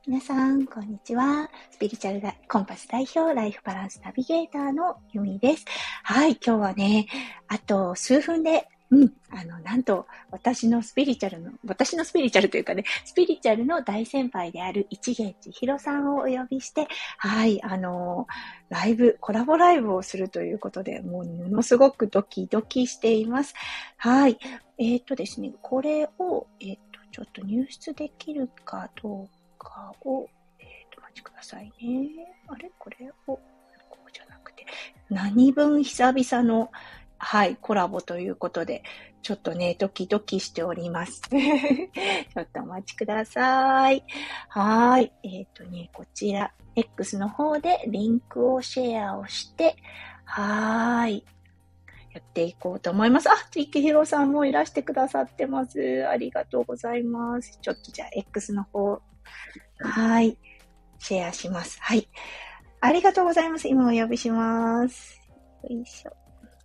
皆さん、こんにちは。スピリチュアルコンパス代表、ライフバランスナビゲーターのゆみです。はい、今日はね、あと数分で、なんと、私のスピリチュアルというかね、スピリチュアルの大先輩である一元千尋さんをお呼びして、はい、コラボライブをするということで、もうものすごくドキドキしています。はい、ですね、これを、ちょっと入手できるかどうかを、お待ちくださいね。あれこれを、こうじゃなくて、何分久々の、はい、コラボということで、ちょっとね、ドキドキしております。ちょっとお待ちください。はい。こちら、X の方でリンクをシェアをして、はい。やっていこうと思います。あ、ちきひろさんもいらしてくださってます。ありがとうございます。ちょっとじゃあ X の方、はい。シェアします。はい。ありがとうございます。今お呼びします。よいしょ。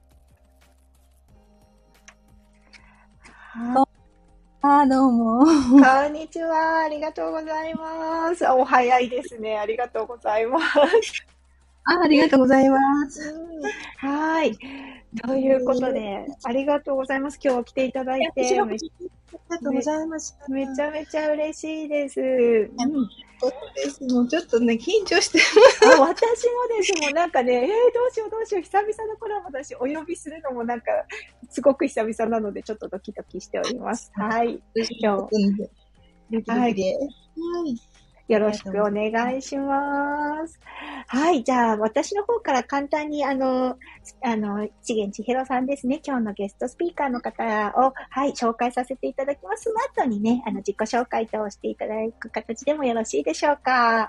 どうも。 こんにちは。ありがとうございます。お早いですね。ありがとうございます。 ありがとうございます。 はい。ということで、ありがとうございます。今日来ていただいて。 ありがとうございます。 めちゃめちゃ嬉しいです。 もうちょっとね、緊張して私もです。もうなんかね、どうしよう。久々のコラボだし、お呼びするのもなんか、すごく久々なので、ちょっとドキドキしております。はい。今日。 はい。 よろしくお願いします。はい。じゃあ、私の方から簡単に、一元千尋さんですね。今日のゲストスピーカーの方を、はい、紹介させていただきます。その後にね、自己紹介としていただく形でもよろしいでしょうか。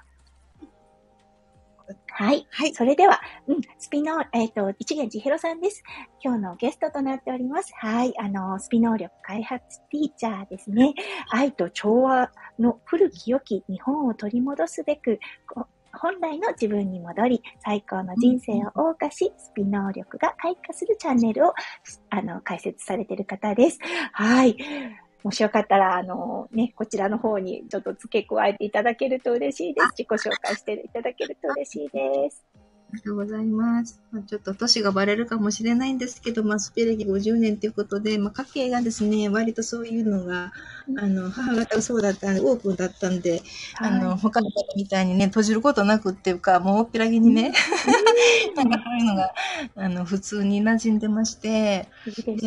はい。はい。それでは、一元千尋さんです。今日のゲストとなっております。はい。スピ能力開発ティーチャーですね。愛と調和の古き良き日本を取り戻すべく、本来の自分に戻り、最高の人生を謳歌し、スピ能力が開花するチャンネルを、開設されている方です。はい。もしよかったら、こちらの方にちょっと付け加えていただけると嬉しいです。自己紹介していただけると嬉しいです。 ありがとうございます。ちょっと年がバレるかもしれないんですけど、スピ歴50年ということで、家計がですね、割とそういうのが、母方がそうだったんで、オープンだったんで、他の方みたいにね、閉じることなくっていうか、もうおっぴらぎにね、なんかそういうのが、普通に馴染んでまして、で、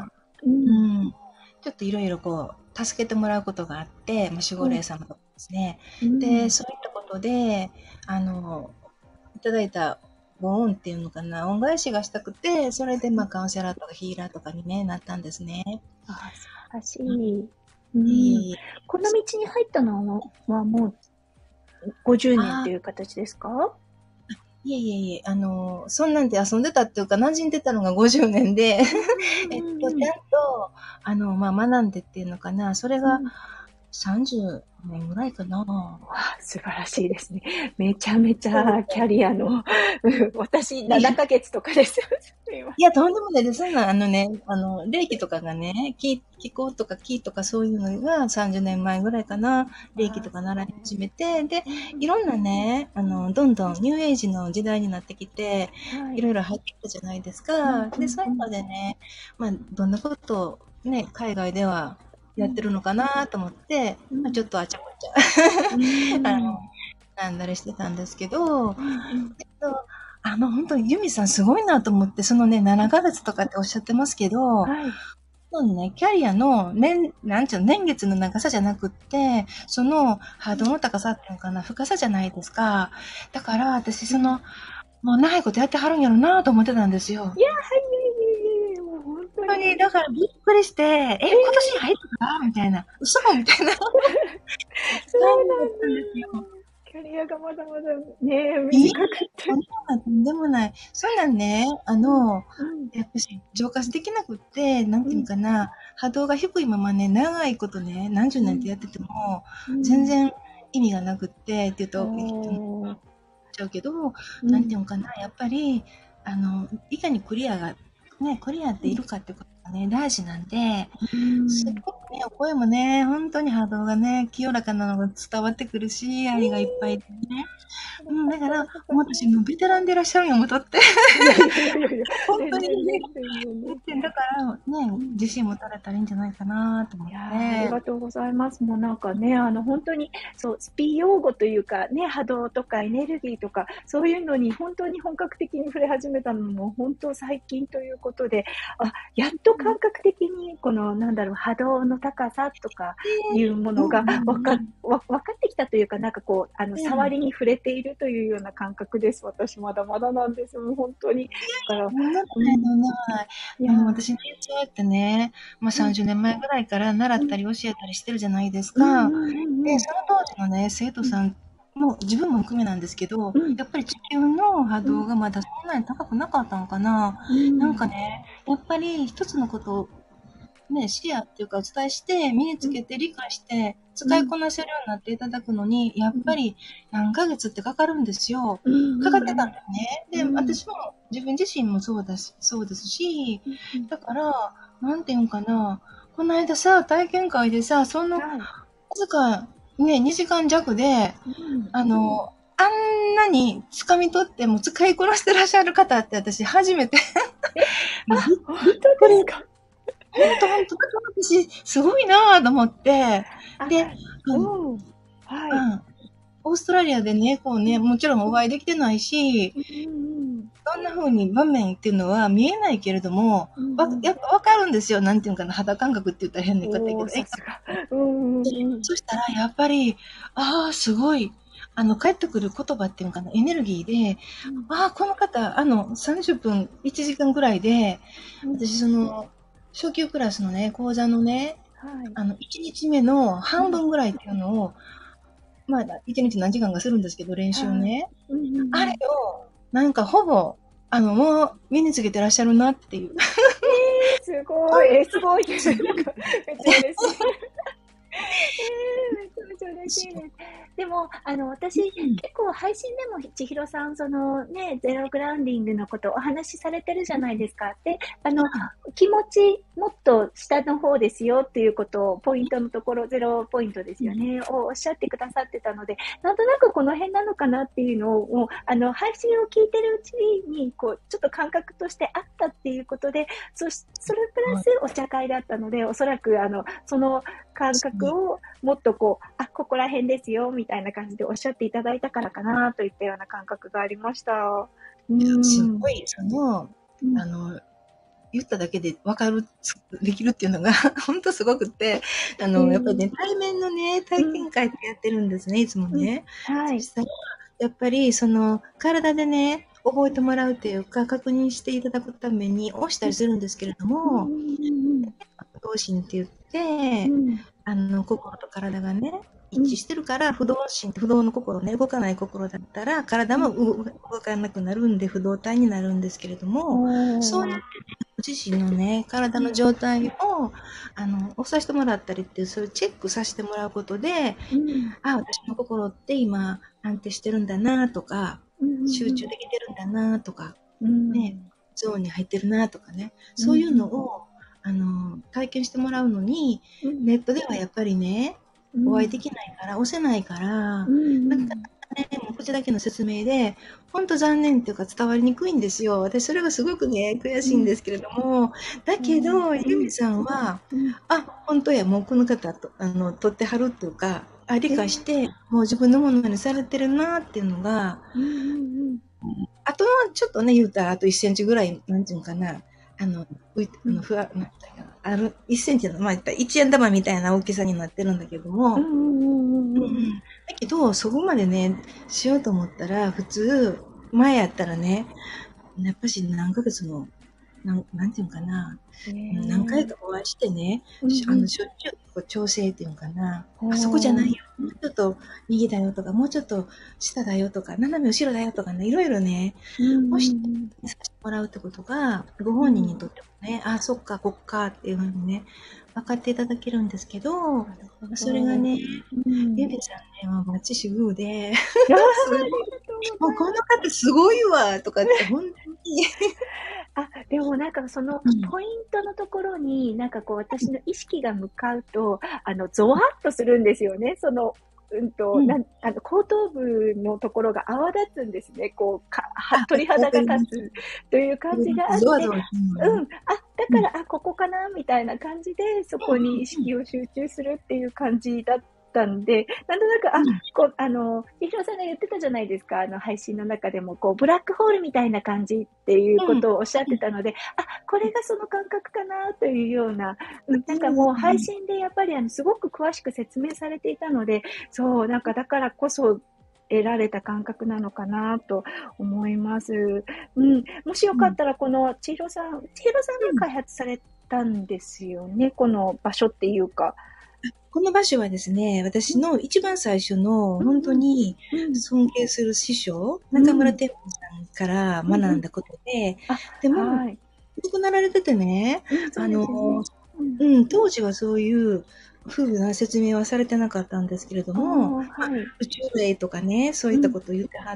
ちょっといろいろ助けてもらうことがあって、守護霊様とかですね。で、そういったことで、いただいたご恩っていうのかな、恩返しがしたくて、それでカウンセラーとかヒーラーとかに、ね、なったんですね。 素晴らしい。この道に入ったのはもう50年という形ですか？ いえ、そんなんで遊んでたっていうか、馴染んでたのが50年で、ちゃんと、学んでっていうのかな、それが30年ぐらいかな。 素晴らしいですね。めちゃめちゃキャリアの、私7ヶ月とかです。 いや、とんでもないです。そんな、霊気とかがね、気候とか気とかそういうのが30年前ぐらいかな、霊気とか習い始めて、で、いろんなね、どんどんニューエイジの時代になってきて、いろいろ入ってきたじゃないですか。で、そういうのでね、どんなことをね、海外ではやってるのかなと思って、ちょっとあちゃこちゃ、なんだりしてたんですけど、本当にユミさんすごいなと思って、そのね、7ヶ月とかっておっしゃってますけど、キャリアの年月の長さじゃなくって、そのハードの高さっていうのかな、深さじゃないですか。だから私もう長いことやってはるんやろなと思ってたんですよ。 いや、もう本当に。 だからびっくりして、今年入ったかみたいな。嘘みたいな。 そうなんですよ。キャリアがまだまだね、短くて。 とんでもない。そんなんね、やっぱし浄化できなくって、なんていうかな、波動が低いままね、長いことね、何十年ってやってても、全然意味がなくって、って言うと、言っちゃうけど、なんていうのかな、やっぱり、いかにクリアっているかってことがね、大事なんで、すごくね、お声もね、本当に波動がね、清らかなのが伝わってくるし、愛がいっぱいでね。うん、だから、もう私もうベテランでいらっしゃるんよ、もとって。 いやいやいやいやいや、 本当に全然ね、 ね、全然ね。 だからね、 うん。 自信持たれたらいいんじゃないかなと思っいやー、ありて。 がとうございます。もうなんかね、本当に、そう、スピ用語というか、ね、波動とかエネルギーとか、そういうのに本当に本格的に触れ始めたのも、本当最近ということで、やっと感覚的に、この、なんだろう、波動の高さとかいうものがうんうん分かってきたというか、なんかこう、 うん。 触りに触れているというような感覚です。私まだまだなんです。もう本当に。だから、 とんでもない、とうん、 んでもない。 いやー、 私ね、そうやってね、 うん、 30年前ぐらいから習うん、 ったり教えたりしてるじゃないですうん、 か。 うん、うん、 で、 うん、 その当時のね、生徒うん、 さんも、自分も含めなんですけど、 うん、 やっぱり地球の波うん、 動がまだそんなに高くなかったのかな。 うん、 なんかね、やっぱり一つのことをね、シェアっていうかお伝えして、身につけて理解して、使いこなせるようになっていただくのに、やっぱり何ヶ月ってかかるんですよ。 うん、 かかってたんうん、 だよね。で、私も自分自身もそうですし、 うん、 だから、なんていうんかな、この間さ、体験会でさ、その、わはい。 ずかね、2時間弱で、 うん。 あんなに掴み取っても使いこなしてらっしゃる方って私初めて、もうびっ本当でくり、 すか？ ほんと、私、すごいなぁと思って、 あ、 で、 うん。はい。 うん、オーストラリアでね、こうね、 うん。 もちろんお会いできてないし、 うんうんそんな風に場面っていうのは見えないけれども、 うん。うんうん。 やっぱわかるんですよ。なんていうのかな、肌感覚って言ったら変な言い方やおお、 けど。 さすが。うんうんうん。 そしたらやっぱり、ああ、すごい、返ってくる言葉っていうのかな、エネルギーで、 うん。 ああ、この方、30分、1時間ぐらいで、 うん。 私初級クラスのね、講座のね、 はい。 1日目のうん。 半分ぐらいっていうのを、まあ、1日何時間かするんですけど、練習はい。 ね。 うんうんうあれん。 を、なんかほぼ、もう身につけてらっしゃるなっていう。 すごい。すごいって、なんか、めっちゃ嬉しい。めちゃめちゃ嬉しいです。でも、私、結構配信でも千尋さん、そのね、ゼログラウンディングのことをお話しされてるじゃないですか。で、気持ち、もっと下の方ですよっていうことを、ポイントのところ、ゼロポイントですよね、をおっしゃってくださってたので、なんとなくこの辺なのかなっていうのを、もう配信を聞いてるうちに、こう、ちょっと感覚としてあったっていうことで、それプラスお茶会だったので、おそらく、その感覚をもっとこう、ここら辺ですよ、みたいな感じでおっしゃっていただいたからかな、といったような感覚がありました。 すごい、 うん、 あの、言っただけで分かる、できるっていうのが、ほんとすごくって、やっぱりね、対面のね、 うん、 体験会ってやってるんですね、いつもうん、 ね。 はい。 そしたら、やっぱり、体でね、覚えてもらうっていうか、確認していただくために押したりするんですけれどうん、うも、 ん、 同心って言って、 うん、 心と体がね、 うん、 一致してるから、不動心、不動の心ね、動かない心だったら、体も動かなくなるんで、不動体になるんですけれどおも、そうやってー、 ご自身のね、体の状態を、押させてもらったりっていう、そういうチェックさせてもらうことで、 うん、 私の心って今、安定してるんだなとか、 うん、 集中できてるんだなとか、 うん、 ね、ゾーンに入ってるなとかね、 うん、 そういうのを、体験してもらうのに、 うん、 ネットではやっぱりね、お会いできないから、押せないから、 うん、 なかなかね、もう口だけの説明で、ほんと残念っていうか伝わりにくいんですよ。私それがすごくね、悔しいんですけれども、だけど、ユミさんは、 うん、 本当や、もうこの方と、取ってはるっていうか、理えー、 解して、もう自分のものにされてるなっていうのが、 うん、うん、 あとはちょっとね、言うたら、あと1センチぐらい、なんていうのかな、ふわ、なんていうかな、1センチの、まあ、言ったら1円玉みたいな大きさになってるんだけども、 うん、うん、うん、 うんうん。だけど、そこまでね、しようと思ったら、普通、前やったらね、やっぱし何ヶ月も、なんていうのかな、 え何回ー、 かお会いしてね、 うん、 しょっちゅうこう調整っていうのかな、 うそこじゃないん、 よ、もうちょっと右だよとか、もうちょっと下だよとか、斜め後ろだよとかね、いろいろね、 うん、 押してうん、 させてもらうってことが、ご本人にうん、 とってもね、そっか、こっかっていうふうにね、分かっていただけるんですけど、 なるほそれがど。 ね、 うん。 ゆみさんね、もうバッチシグーで、 ああ、あすごい、 りがとうごもうこのざいます。 方すごいわとかって、本当に、 でもなんかそのうん。 ポイントのところに、なんかこう私の意識が向かうと、ゾワッとするんですよね。その、 うん。 後頭部のところが泡立つんですね。こう、 あ、 鳥肌がわかります。 立つという感じがあって、 ゾワゾワするのね。 だうん。 から、ここかな、みたいな感じで、そこに意うん。 識を集中するっていう感じだったんで、なんとなく、 うん。 千尋さんが言ってたじゃないですか、配信の中でも、こう、ブラックホールみたいな感じっていううん。 ことをおっしゃってたので、これがその感覚かな、というような、なんかうん。 もう配信でやっぱりすごく詳しく説明されていたので、そう、なんかだからこそ、得られた感覚なのかなと思います。もしようん。 かったら、この千尋さんが開発されたんですよね、この場所っていうか。 この場所はですね、私の一番最初のうん本当にうん。 尊敬する師匠、中村うん。 天風さんからうんうん。 学んだことで、でも、 はい。 亡くなられててね、 そうですよね。 当時はそういう風な説明はされてなかったんですけれども、 はい。 宇宙霊とかね、そういったうん。 ことを言ってはって、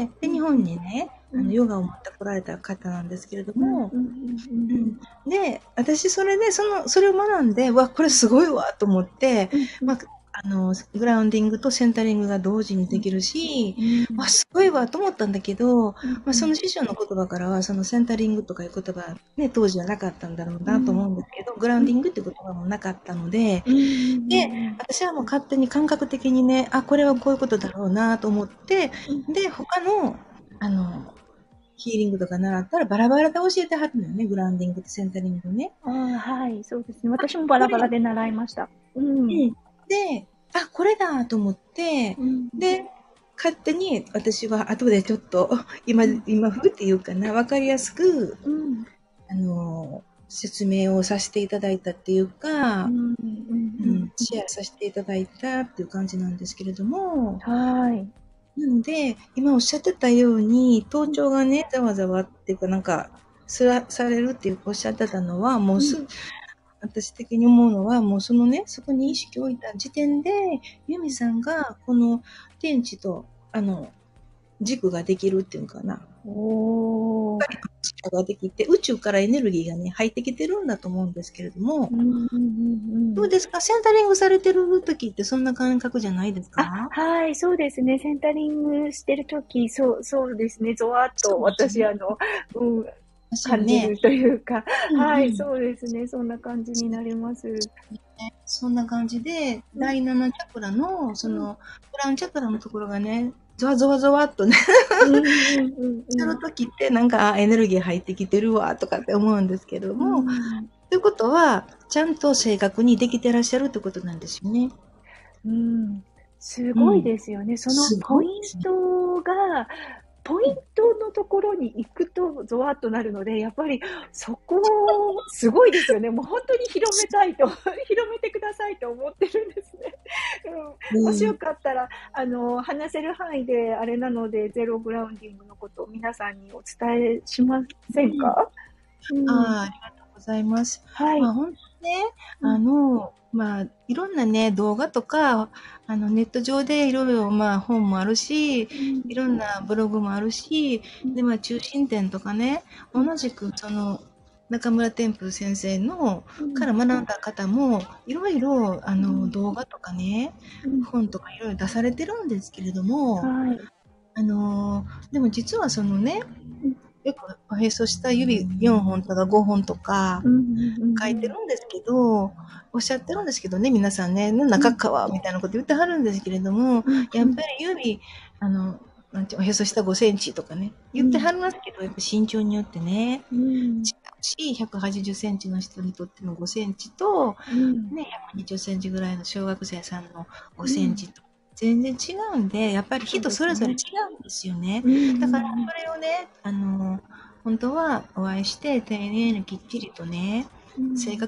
で、日うんうん。 本にね、 うん。 ヨガを持ってこられた方なんですけれども、 うんうんうんうん。で、私それで、それを学んで、これすごいわと思って、 うんうん。 グラウンディングとセンタリングが同時にできるし、すごいわと思ったんだけど、その師匠の言葉からは、そのセンタリングとかいう言葉、ね、当時はなかったんだろうなと思うんですけど、グラウンディングって言葉もなかったので、で、私はもう勝手に感覚的にね、これはこういうことだろうなと思って、で、他の、あの、ヒーリングとか習ったらバラバラで教えてはるのよね、グラウンディングとセンタリングね。 はい、そうですね。私もバラこれ、 バラで習いました。うん。 うん。で、これだと思って、 うん。 で、勝手に私は後でちょっと、 うん。 今風っていうかな、わかりやすく、 うん。 説明をさせていただいたっていうか、 うん。うん。 シェアさせていただいたっていう感じなんですけれども、 はい。 なので、今おっしゃってたように、頭頂がね、ざわざわっていうか、なんか、されるっていうおっしゃってたのは、もううん。 私的に思うのは、もうそのね、そこに意識を置いた時点で、ユミさんが、この天地と、軸ができるっていうのかな。 おー。 力ができて、宇宙からエネルギーがね、入ってきてるんだと思うんですけれども、どうですか？センタリングされてる時ってそんな感覚じゃないですか？ はい、そうですね。センタリングしてるとき、そうですね。ゾワッとそうです私、 ね。 うん、 ですよね。 感じるというか、 うんはい、 うん。 そうですね。そんな感じになります。 そんな感じで、 うん、 第7チャクラの、 うん、 クラウンチャクラのところがね、ゾワゾワゾワっとね、 うん、うん、うん、 するうん。 ときってなんかエネルギー入ってきてるわとかって思うんですけどうも、 んということは、ちゃんと正確にできてらっしゃるってことなんですよね。 うん、すごいうん。 ですよね。そのすポインごいですね。 トが、ポイントのところに行くとゾワッとなるので、やっぱりそこ、すごいですよね。もう本当に広めたいと、広めてくださいと思ってるんですね。もしようん。 かったら、話せる範囲であれなので、ゼログラウンディングのことを皆さんにお伝えしませんか？うん。 ありがとうございます。 はい。 本当ね、 うん。 いろんなね、動画とか、ネット上でいろいろ、本もあるし、 うん。 いろんなブログもあるし、 うん。 で、中心点とかね、同うん。 じく、中村天風先生の、 うん。 から学んだ方も、いろいろ、 うん。 動画とかね、 うん。 本とかいろいろ出されてるんですけれども、 はい。 でも実はそのね、 うん。 よくおへそ下指4本とか5本とかうん。うん。うん。 書いてるんですけど、おっしゃってるんですけどね、皆さんね、 うん。 中川みたいなこと言ってはるんですけれども、 うん。 やっぱりあの、なんていうおへそ下5センチとかね、言ってはうん。 りますけど、やっぱ身長によってね、 うん。 違うし、180センチの人にとっての5センチと、 うん。 ね、120センチぐらいの小学生さんの5センうん。 チと、全然違うんで、やっぱりそう人それぞれ違ですね。 うんですよね。 うん。 だから、 うん。 それをね、本当はお会いして丁寧にきっちりとね、 うん。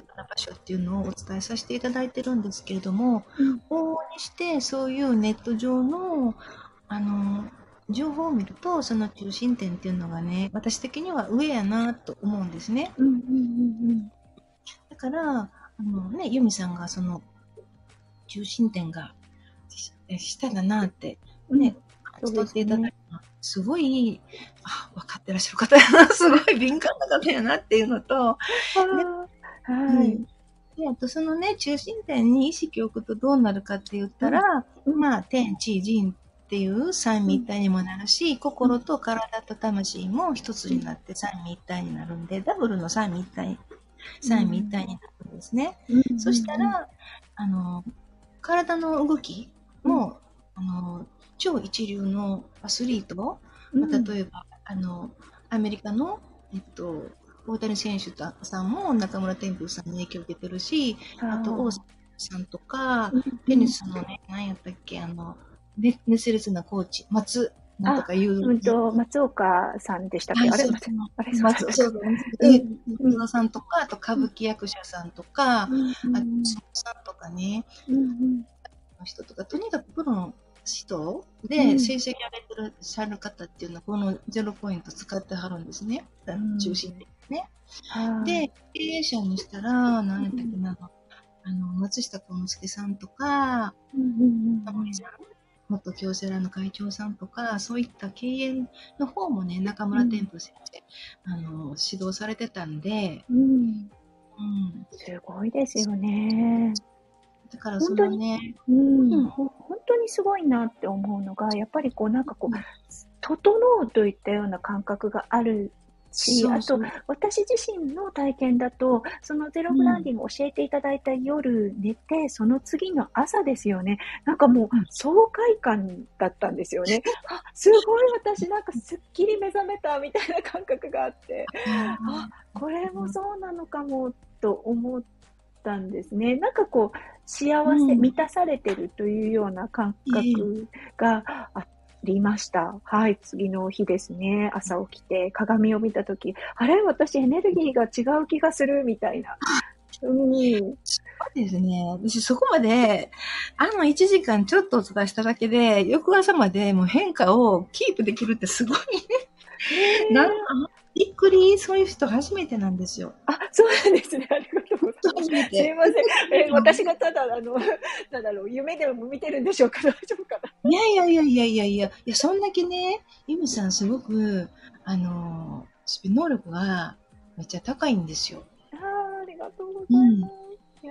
正確な場所っていうのをお伝えさせていただいてるんですけれども、 うん。 往々にしてそういうネット上の、あの、情報を見ると、その中心点っていうのがね、私的には上やなと思うんですね。 うん。うん。うん。 だから、ユミさんがその中心点が下だなって、 うん。 ね、感そうじ取っていただいですね。 た。 すごい、分かってらっしゃる方やな、すごい敏感な方やなっていうのと、で、 はい。 で、あとそのね、中心点に意識を置くとどうなるかって言ったら、天地人っていう三位一体にもなるし、心と体と魂も一つになって三位一体になるんで、ダブルの三位一体になるんですね。そしたら、体の動きも、超一流のアスリート、例えば、アメリカの、大谷選手さんも中村天風さんに影響を受けてるし、あと、大崎さんとか、テニスのね、何やったっけ、熱烈なコーチ、なんとかいう。 松岡さんでしたっけ？あれ松岡さんとか、あと歌舞伎役者さんとか、あと、相撲さんとかね、の人とか、とにかくプロの人で成績上げてらっしゃる方っていうのは、この0ポイント使ってはるんですね。中心的にね。で、経営者にしたら、何やったっけな、松下幸之助さんとか、タモリさん、元京セラの会長さんとか、そういった経営の方もね、中村天風先生、指導されてたんで、 すごいですよね。 だからそのね、 本当にすごいなって思うのが、やっぱりなんか整うといったような感覚があるし、あと、私自身の体験だと、そのゼログラウンディング教えていただいた夜寝て、その次の朝ですよね。なんかもう、爽快感だったんですよね。すごい私なんかすっきり目覚めたみたいな感覚があって、これもそうなのかもと思ったんですね。なんか幸せ、満たされてるというような感覚がありました。はい、次の日ですね。朝起きて鏡を見たとき、あれ私エネルギーが違う気がするみたいな。 そうですね。私そこまで、1時間ちょっとお伝えしただけで、翌朝までもう変化をキープできるってすごいね。なんか、びっくり、そういう人初めてなんですよ。 そうなんですね。ありがとうございます。すいません。私がただ、なんだろう、夢でも見てるんでしょうか？大丈夫かな？ いや、そんだけね、ゆみさんすごく、スピ能力がめっちゃ高いんですよ。 ありがとうございます。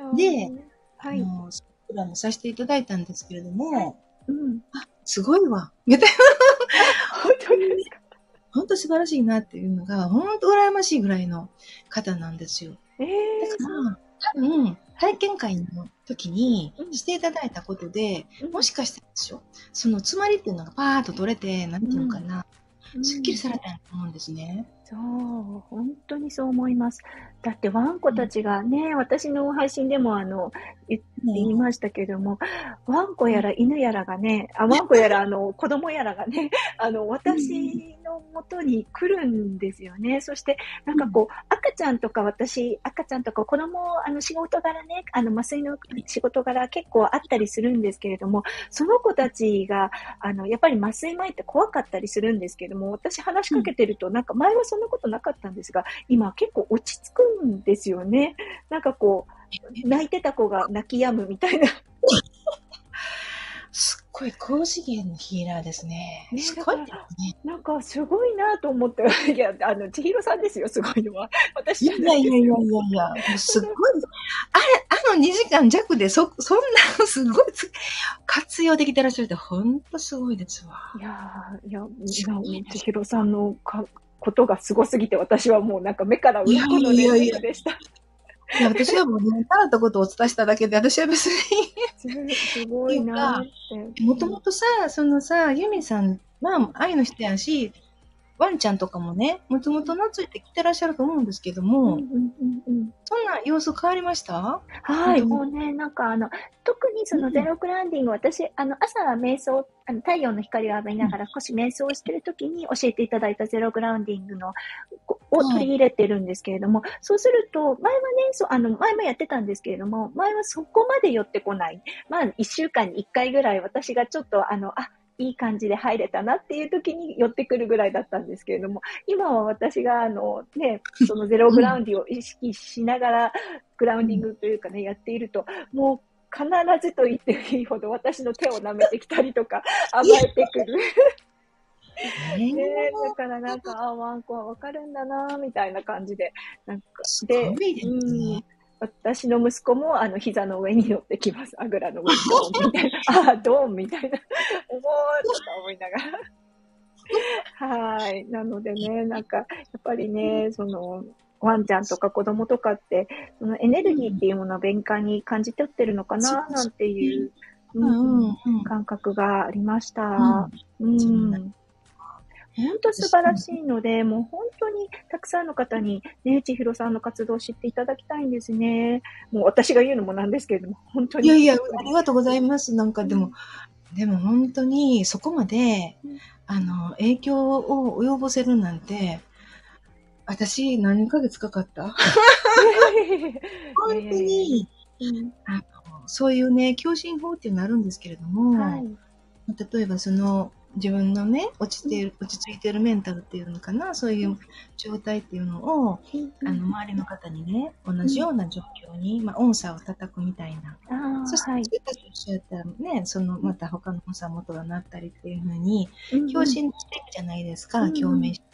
で、スピラもさせていただいたんですけれども、すごいわ。みたいな。 本当ですか？ 本当素晴らしいなっていうのが、本当羨ましいぐらいの方なんですよ。だから、多分、体験会の時にしていただいたことで、もしかしたらですよ、その詰まりっていうのがパーッと取れて、なんていうのかな、すっきりされたと思うんですね。 そう、本当にそう思います。だってワンコたちがね、私の配信でも言いましたけども、ワンコやら犬やらがね、ワンコやら子供やらがね、私の元に来るんですよね。そして、なんか赤ちゃんとか子供、仕事柄ね、麻酔の仕事柄結構あったりするんですけれども、その子たちが、やっぱり麻酔前って怖かったりするんですけども、私話しかけてると、なんか前はそんなことなかったんですが、今結構落ち着くんですよね。なんか泣いてた子が泣き止むみたいな。 すっごい高次元のヒーラーですね。すごいですね。 なんかすごいなと思って、いや、千尋さんですよ、すごいのは。私じゃないです。いや、すっごい。2時間弱でそんな、すごい活用できてらっしゃるって、ほんとすごいですわ。 いや、千尋さんのことがすごすぎて、私はもうなんか目から鱗の連続でした。 いや、私はもうね、ただったことをお伝えしただけで、私は別に。 すごいなって。 もともとさ、ユミさんは愛の人やし、ワンちゃんとかもね、もともと懐いて来てらっしゃると思うんですけども、そんな様子変わりました？ はい、もうね、なんか特にそのゼログラウンディング、私、朝瞑想、太陽の光を浴びながら少し瞑想してる時に教えていただいたゼログラウンディングを取り入れてるんですけれども、そうすると、前はね、前もやってたんですけれども、前はそこまで寄ってこない。まあ、1週間に1回ぐらい私がちょっといい感じで入れたなっていう時に寄ってくるぐらいだったんですけれども、今は私がそのゼログラウンディを意識しながら、グラウンディングというかね、やっていると、もう必ずと言っていいほど私の手を舐めてきたりとか、甘えてくる。 ねね、だえ、 からなんか、あ、ワンコはわかるんだな、みたいな感じで、なんか、 すごで、 いですね。 私の息子も、膝の上に乗ってきます。あぐらの上にドーンみたいな。ああ、ドーンみたいな。おもーとか思いながら。はい。なのでね、なんか、やっぱりね、ワンちゃんとか子供とかって、そのエネルギーっていうものを敏感に感じ取ってるのかな、 そうですなんていね。 う、ううんうんん、 うん。 感覚がありましうた。 ん。 うそんな、 ん。本当素私も、 晴らしいので、もう本当にたくさんの方にね、千尋さんの活動を知っていただきたいんですね。もう私が言うのもなんですけれども、本当にいやいや、 本当に。 ありがとうございます。なんかうん、 でも本当にそこまで、 うん、 影響を及ぼせるなんて、私何ヶ月かかったいや本いやいやいや。 当に、 うん、 そういうね、狭心法っていうのあるんですけれども、 はい。 例えば自分のね、 うん、 落ち着いてるメンタルっていうのかな、そういうん、 う状態っていうのを、 うん、うん。 周りの方にね、同うん、 じような状況に、音差を叩くみたいな。 ああ、 そして、 はい。 そういった人やったらね、 うん、 また他の音差元がなったりっていうふうに、 うん、 共うん、 振していくじゃないですか、 うん、うん。 共鳴して。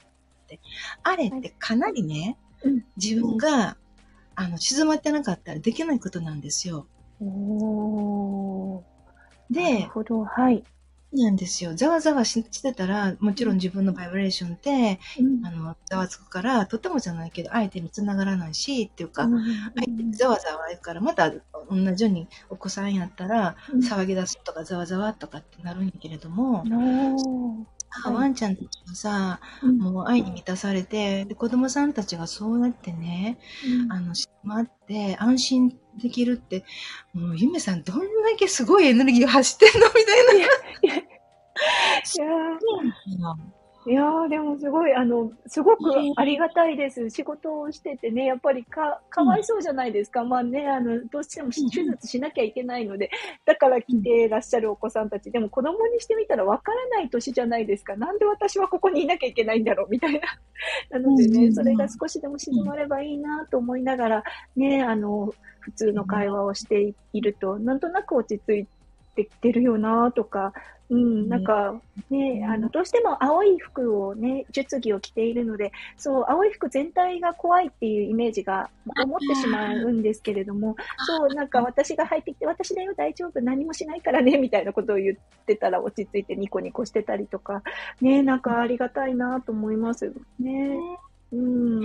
あれっはい。 てかなりね、 うん。 自分が、静まってなかったらできないことなんですよ。 おー、なるで、 ほど。はい。 なんですよ。ざわざわしてたら、もうん、 ちろん自分のバイブレーションって、 うん、 ざわつくから、とてもじゃないけど、相手に繋がらないし、っていうか、 うん、う相手ん、 ざわざわやから、また同じようにお子さんやったら、 うん。 騒ぎ出すとかざわざわとかってなるんやけれども、 おー、はい。 ワンちゃんたちがさ、 うん、 もう愛に満たされて、で、子供さんたちがそうやってね、 うん。 待って安心できるって、もう、ゆめさんどんだけすごいエネルギー走ってんのみたいな。 いや、いや、いやそうなんだいやー、でもすごい、すごくよ。 ありがたいです。仕事をしててね、やっぱりかうん、 わいそうじゃないですか。まあね、どうしてもうん、 手術しなきゃいけないので、だからうん、 来ていらっしゃるお子さんたち。でも子供にしてみたらわからない年じゃないですか。なんで私はここにいなきゃいけないんだろうみたいな。なうん、 のでね、それがうん、 少しでもうん。 静まればいいなと思いながら、ね、普通の会話をしていると、なんとなく落ち着いてきてるよなとか、うん、なんか、ね、どうしても青い服をね、術着を着ているので、そう、青い服全体が怖いっていうイメージが思ってしまうんですけれども、そう、なんか私が入ってきて、私だよ、大丈夫、何もしないからね、みたいなことを言ってたら落ち着いてニコニコしてたりとか、ね、なんかありがたいなと思いますね。うん。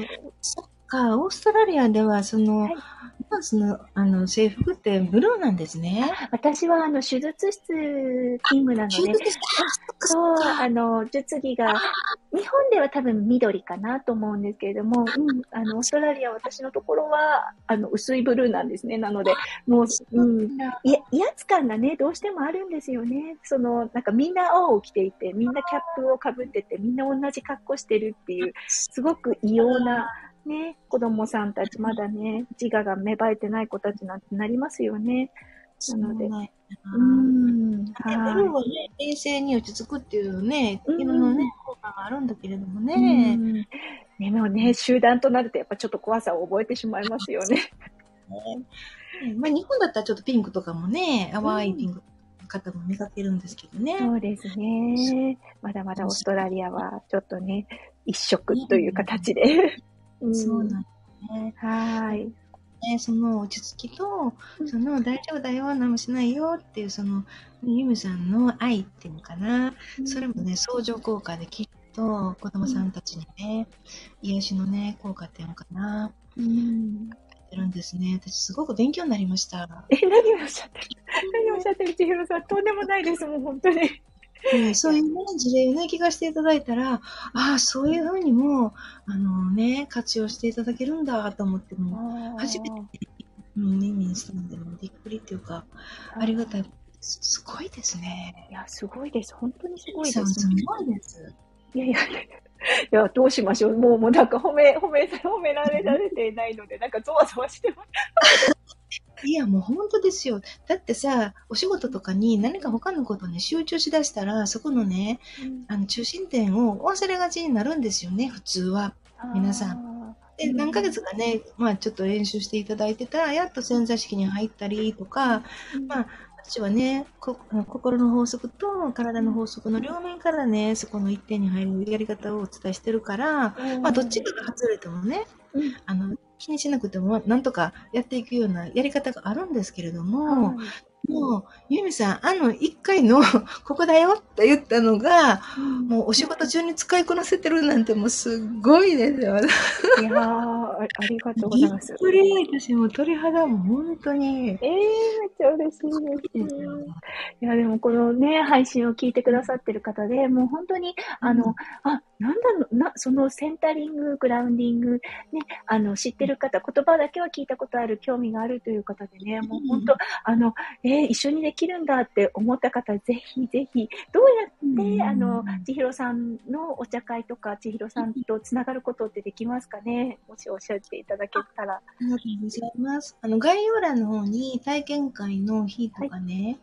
そっか、オーストラリアでは、 はい。 制服ってブルーなんですね。 私は手術室勤務なので、 中途です。 うん、 そっか、そっそう、 か。 術着が、日本では多分緑かなと思うんですけれども、うん、オーストラリア、私のところは、薄いブルーなんですね。なので、もう、 そううん、 なんだ。 威圧感がね、どうしてもあるんですよね。なんかみんな青を着ていて、みんなキャップをかぶってて、みんな同じ格好してるっていう、すごく異様な、ね、子供さんたち、まだね、自我が芽生えてない子たちなんてなりますよね。なので、 そうなんやうーな。 ん、 ね、ブルはい。 ーはね、冷静に落ち着くっていうね、 う色のね、 ん、 効果があるんだけれどもうね。 ん。でもね、集団となるとやっぱちょっと怖さを覚えてしまいますよね。 日本だったらちょっとピンクとかもね、 うん。 淡いピンクの方も見かけるんですけどね。 そうですね。まだまだオーストラリアはちょっとね、一色という形で。うん。 そうなんですね。 はい。 ね、その落ち着きと、 うん、 大丈夫だよ、何もしないよっていう、ユミさんの愛っていうのかな。 うん、 それもね、相乗効果できっと子供さうん、 んたちにね、癒しのね、効果っていうのかな。 うん。 てるんですね。私すごく勉強になりました。 何をおっしゃってる何をおっしゃってる千尋さん、とんでもないです、もう本当に。いそういや、 うね、事例をね、聞かせていただいたら、ああ、そういうふうにも、活用していただけるんだと思って、もう、初めて、 あ耳にしたので、もうびっくりっていうか、 あ、 ありがたい。 ああ、 すごいですね。 いや、すごいです。本当にすユミさん、 ごいです。 すごいです。 いやいやいやいや、どうしましょう。もうなんか褒められてないので、なんかゾワゾワしてます。 いや、もう本当ですよ。だってさ、お仕事とかに何か他のことに集中しだしたら、そこのね、 うん、 中心点を忘れがちになるんですよね、普通は。 あ皆さん。 あ、うで、何ヶん、 月かね、ちょっと練習していただいてたら、やっと潜在意識に入ったりとか、 うん、 私はね、心の法則と体の法則の両面からね、そこの一点に入るやり方をお伝えしてるから、まあ、どっちかが外れてもね、気にしなくても、なんとかやっていくようなやり方があるんですけれども、もう、ゆみさん、一回の、ここだよって言ったのが、もうお仕事中に使いこなせてるなんてもうすっごいですよ。 いやー、ありがとうございます。 私も鳥肌も本当に。 めっちゃ嬉しいです。いや、でもこのね、配信を聞いてくださってる方で、もう本当に、なんだろうな、そのセンタリング、グラウンディング、ね、知ってる方、言葉だけは聞いたことある、興味があるという方でね、もう本当、一緒にできるんだって思った方、ぜひぜひ、どうやって、千尋さんのお茶会とか、千尋さんとつながることってできますかね、もしおっしゃっていただけたら。 ありがとうございます。概要欄の方に体験会の日とかね、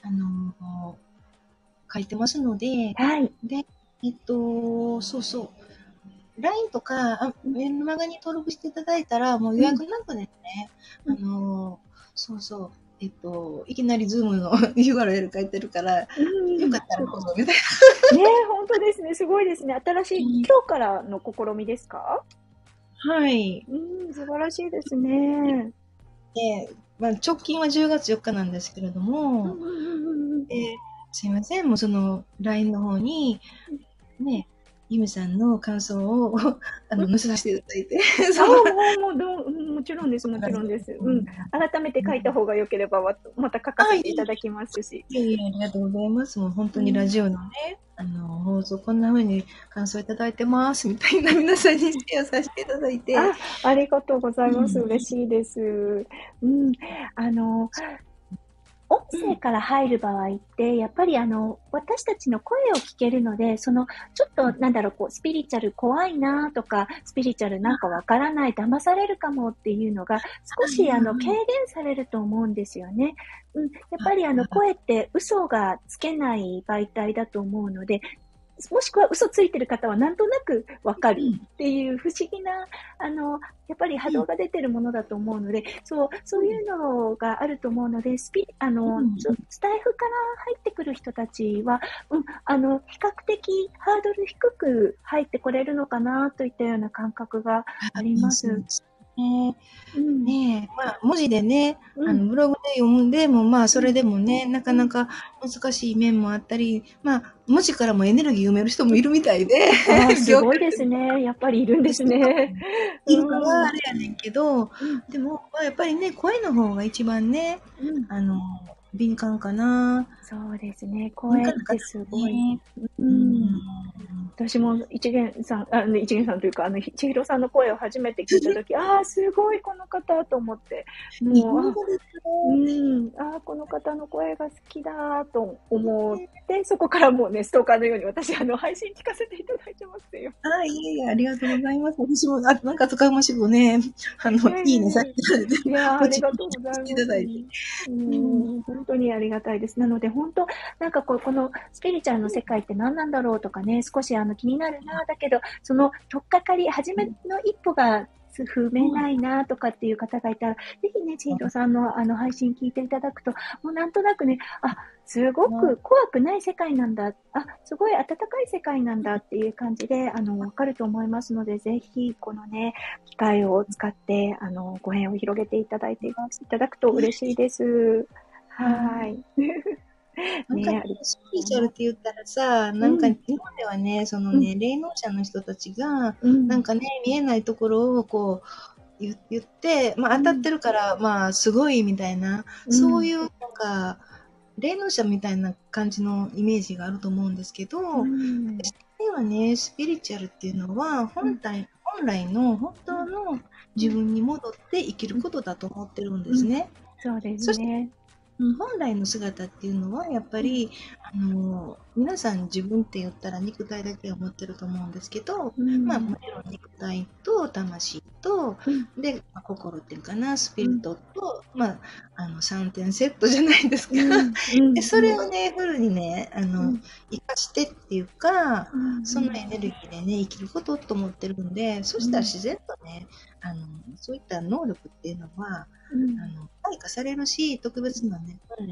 書いてますので、 はい。 で、そうそう。LINE とか、メルマガに登録していただいたら、もう予約なくですね、そうそう。いきなりズームの URL 書いてるから、よかったらどうぞ、みたいな。ね、本当ですね。すごいですね。新しい、今日からの試みですか？ はい。 素晴らしいですね。 で、まあ、直近は10月4日なんですけれども、すいません、もうその LINE の方に、ね、ゆみさんの感想を載せさせていただいて。 もちろんです、もちろんです。改めて書いた方が良ければ、また書かせていただきますし。 いやいや、ありがとうございます。もう本当にラジオのね、放送こんな風に感想いただいてます、みたいな皆さんにシェアさせていただいて。 ありがとうございます。嬉しいです。音声から入る場合って、やっぱり私たちの声を聞けるので、ちょっと、スピリチュアル怖いなとか、スピリチュアルなんかわからない、騙されるかもっていうのが、少し軽減されると思うんですよね。やっぱり声って嘘がつけない媒体だと思うので、もしくは嘘ついてる方はなんとなくわかるっていう不思議な、やっぱり波動が出てるものだと思うので、そういうのがあると思うので、スタイフから入ってくる人たちは、比較的ハードル低く入ってこれるのかなといったような感覚があります。 ねえ、まあ、文字でね、ブログで読んでも、まあ、それでもね、なかなか難しい面もあったり、まあ、文字からもエネルギー読める人もいるみたいで。 すごいですね。やっぱりいるんですね。 いるから、あれやねんけど、でも、やっぱりね、声の方が一番ね、敏感かな。 そうですね。声ってすごい。私も一元さんというか、千尋さんの声を初めて聞いたとき、すごいこの方と思って、もう、この方の声が好きだと思って、そこからもうね、ストーカーのように私、配信聞かせていただいてますよ。 いえいえ、ありがとうございます。私も、なんか使いましくね、いいねさせていただいて。 いやありがとうございます。本当にありがたいです。なので、本当、このスピリチュアルの世界って何なんだろうとかね、少し気になるな、だけど、その、取っかかり、初めの一歩が踏めないなとかっていう方がいたら、ぜひね、千尋さんの配信聞いていただくと、もうなんとなくね、すごく怖くない世界なんだ、すごい温かい世界なんだっていう感じで、わかると思いますので、ぜひ、このね、機会を使って、ご縁を広げていただくと嬉しいです。はい。 なんか、スピリチュアルって言ったらさ、なんか日本ではね、そのね、霊能者の人たちが、なんかね、見えないところをこう、言って、まあ当たってるから、まあすごいみたいな、そういうなんか、霊能者みたいな感じのイメージがあると思うんですけど、私はね、スピリチュアルっていうのは、本来の本当の自分に戻って生きることだと思ってるんですね。 そうですね。 本来の姿っていうのは、やっぱり、皆さん自分って言ったら肉体だけを持ってると思うんですけど、まあもちろん肉体と魂と、で、心っていうかな、スピリットと、まあ、3点セットじゃないですか。で、それをね、フルにね、生かしてっていうか、そのエネルギーでね、生きることと思ってるんで、そしたら自然とね、そういった能力っていうのは、開花されるし、特別なね、訓練とかも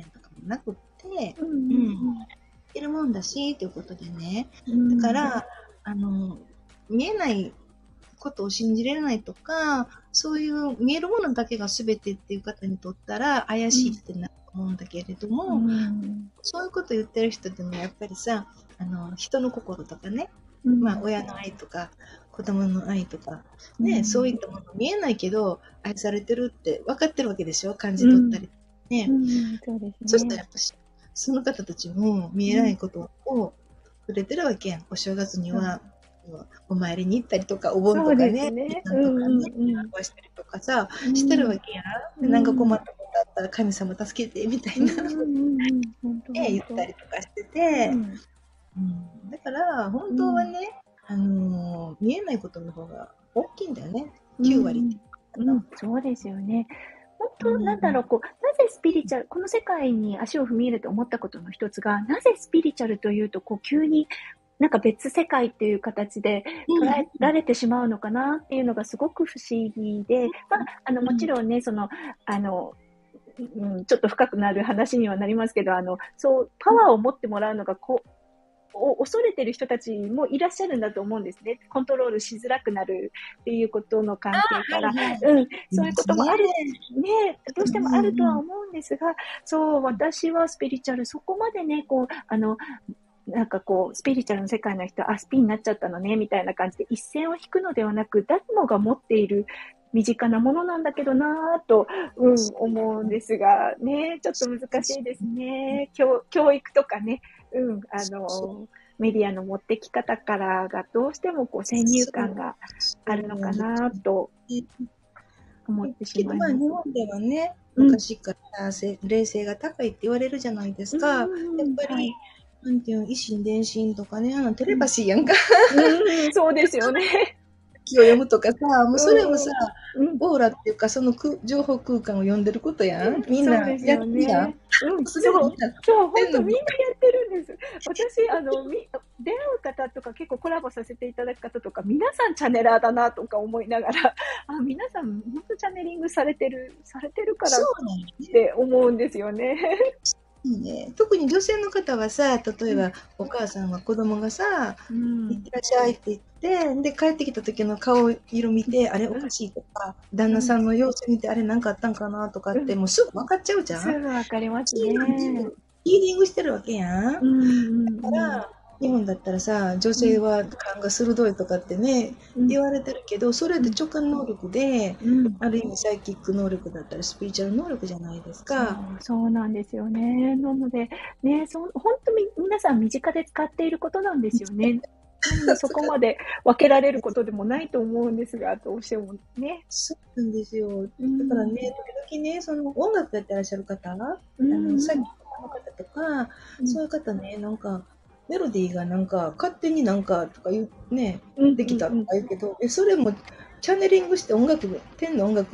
なくって、 うん。 いるもんだし、ということでね。 うん。 だから、見えないことを信じれないとか、そういう見えるものだけが全てっていう方にとったら怪しいってなると思うんだけれども、そういうこと言ってる人ってのはやっぱりさ、人の心とかね、まあ親の愛とか、子供の愛とか、ね、そういったもの見えないけど愛されてるって分かってるわけでしょ、感じ取ったりね。 そうですね。 そしたらやっぱし、その方たちも見えないことを触れてるわけやん。お正月には、お参りに行ったりとか、お盆とかね、なんとかね、合わしたりとかさ、してるわけやん。でなんか困ったことあったら神様助けて、みたいな、言ったりとかしてて、だから、本当はね、見えないことの方が大きいんだよね。9割。 そうですよね。本当、なんだろう、こう、なぜスピリチュアル、この世界に足を踏み入れて思ったことの一つが、なぜスピリチュアルというと、こう、急になんか別世界っていう形で捉えられてしまうのかなっていうのがすごく不思議で、まあ、もちろんね、ちょっと深くなる話にはなりますけど、そう、パワーを持ってもらうのが恐れてる人たちもいらっしゃるんだと思うんですね。コントロールしづらくなるっていうことの関係から。そういうこともある、ね、どうしてもあるとは思うんですが、そう、私はスピリチュアル、そこまでね、こう、なんかこう、スピリチュアルの世界の人、スピになっちゃったのね、みたいな感じで一線を引くのではなく、誰もが持っている身近なものなんだけどなぁと、思うんですが、ね、ちょっと難しいですね。教育とかね、メディアの持ってき方からがどうしてもこう先入観があるのかなと思ってしまいます。 日本ではね、昔から霊性が高いって言われるじゃないですか。やっぱり、なんていうの、以心伝心とかね、テレパシーやんか。 そうですよね。 気を読むとかさ、もうそれもさ、オーラっていうか、その情報空間を読んでることやん。みんなやってるやん。 そう、本当みんなやってるんです。私、出会う方とか結構コラボさせていただく方とか、皆さんチャネラーだなとか思いながら、皆さん本当チャネリングされてるからって思うんですよね。 特に女性の方はさ、例えばお母さんは子供がさ、いってらっしゃいって言って、で、帰ってきた時の顔色見て、あれおかしいとか、旦那さんの様子見て、あれなんかあったんかなとかって、もうすぐ分かっちゃうじゃん。 すぐ分かりますね。 ヒーリングしてるわけやん。だから、日本だったらさ、女性は勘が鋭いとかってね、言われてるけど、それで直感能力で、ある意味サイキック能力だったり、スピリチュアル能力じゃないですか。 そうなんですよね。なので、ね、本当に皆さん身近で使っていることなんですよね。そこまで分けられることでもないと思うんですが、どうしてもね。 そうなんですよ。だからね、時々ね、その音楽やってらっしゃる方、サイキックの方とか、そういう方ね、なんか、メロディーがなんか、勝手になんかとか言う、ね、できたとか言うけど、それもチャネリングして天の音楽、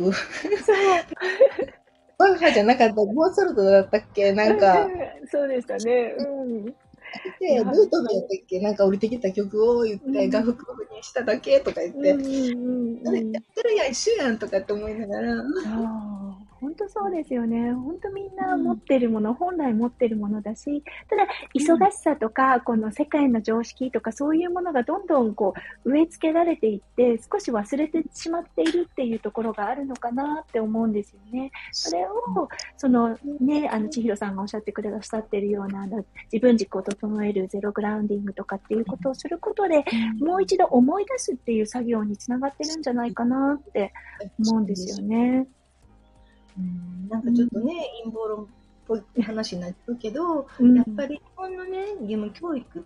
バッハじゃなかった、モーツァルトだったっけなんか。 そうでしたね。 で、ルートのやったっけなんか降りてきた曲を言って、楽譜にしただけとか言って、あれやってるやん、一緒やんとかって思いながら。 本当そうですよね。本当みんな持ってるもの、本来持ってるものだし、ただ、忙しさとか、この世界の常識とか、そういうものがどんどんこう、植え付けられていって、少し忘れてしまっているっていうところがあるのかなって思うんですよね。それを、千尋さんがおっしゃってくださっているような、自分軸を整えるゼログラウンディングとかっていうことをすることで、もう一度思い出すっていう作業につながってるんじゃないかなって思うんですよね。 なんかちょっとね、陰謀論っぽい話になってるけど、やっぱり日本のね、義務教育って、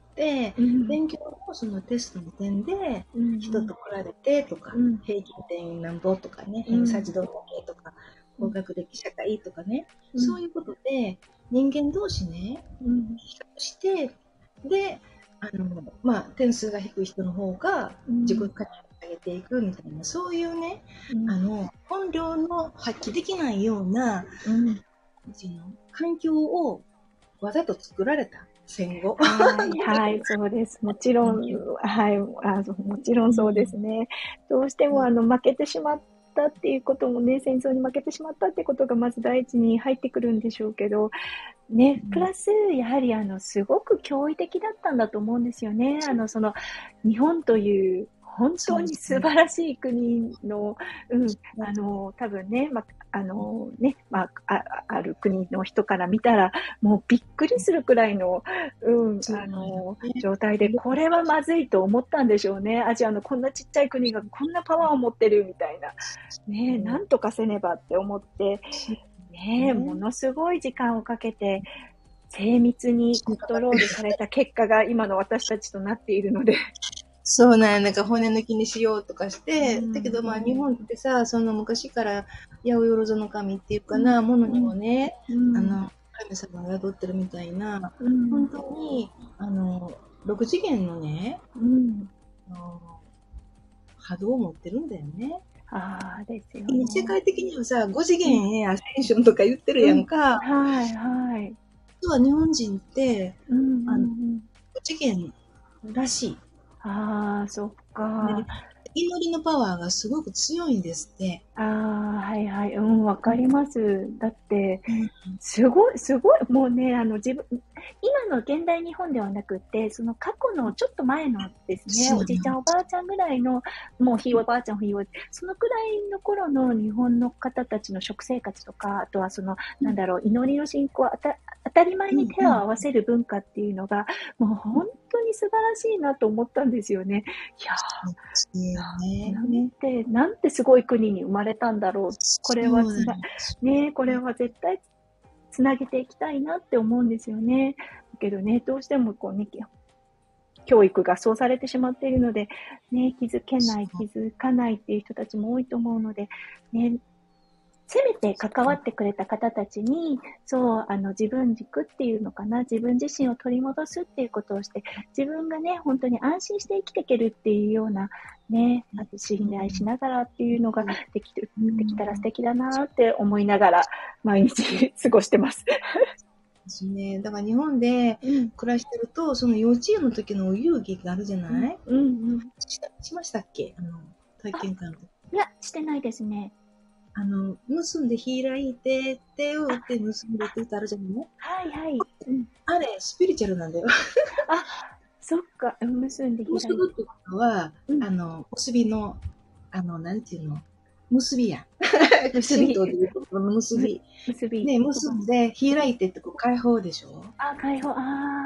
勉強のそのテストの点で、人と比べてとか、平均点なんぼとかね、偏差値どんだけとか、高学歴社会とかね、そういうことで、人間同士ね、比較して、で、点数が低い人の方が自己価値を上げていくみたいな、そういうね、本領の発揮できないような、環境をわざと作られた戦後。 はい、そうです。もちろん、はい、もちろんそうですね。どうしても負けてしまったったっていうこともね、戦争に負けてしまったってことがまず第一に入ってくるんでしょうけど、ね、プラス、やはりすごく驚異的だったんだと思うんですよね。日本という本当に素晴らしい国の、多分ね、ある国の人から見たら、もうびっくりするくらいの、状態で、これはまずいと思ったんでしょうね。アジアのこんなちっちゃい国がこんなパワーを持ってるみたいな。ね、なんとかせねばって思って、ね、ものすごい時間をかけて、精密にコントロールされた結果が今の私たちとなっているので。 そうなんや、骨抜きにしようとかして、だけど日本ってさ、その昔から八百万の神っていうかな、ものにもね、神様が宿ってるみたいな、本当に、6次元のね、波動を持ってるんだよね。 ですよね。 世界的にはさ、5次元へアセンションとか言ってるやんか。 はい。 実は日本人って、5次元らしい。 そっか。 祈りのパワーがすごく強いんですって。 はいはい。わかります。だって、すごい、もうね、今の現代日本ではなくて、その過去のちょっと前のですね、おじいちゃんおばあちゃんぐらいの、もうひいおばあちゃん、そのくらいの頃の日本の方たちの食生活とか、あとは祈りの信仰、当たり前に手を合わせる文化っていうのが、もう本当に素晴らしいなと思ったんですよね。いやー、なんてすごい国に生まれたんだろう。これは絶対つなげていきたいなって思うんですよね。だけどね、どうしても教育がそうされてしまっているので、ね、気づかないっていう人たちも多いと思うので、ね、せめて関わってくれた方たちに、自分軸っていうのかな、自分自身を取り戻すっていうことをして、自分がね、本当に安心して生きていけるっていうような、ね、信頼しながらっていうのができたら素敵だなって思いながら、毎日過ごしてます。 ですね。だから日本で暮らしてると、その幼稚園の時の遊戯があるじゃない？しましたっけ？体験会の時。 いや、してないですね。 結んで開いて、手を打って結んでって歌あるじゃない？ はい。 あれ、スピリチュアルなんだよ。 そっか、結んで開いて。 結ぶってことは、結びの、なんていうの？結びや。神道でいうところの結び。ね、結んで、開いてって解放でしょ？ 解放、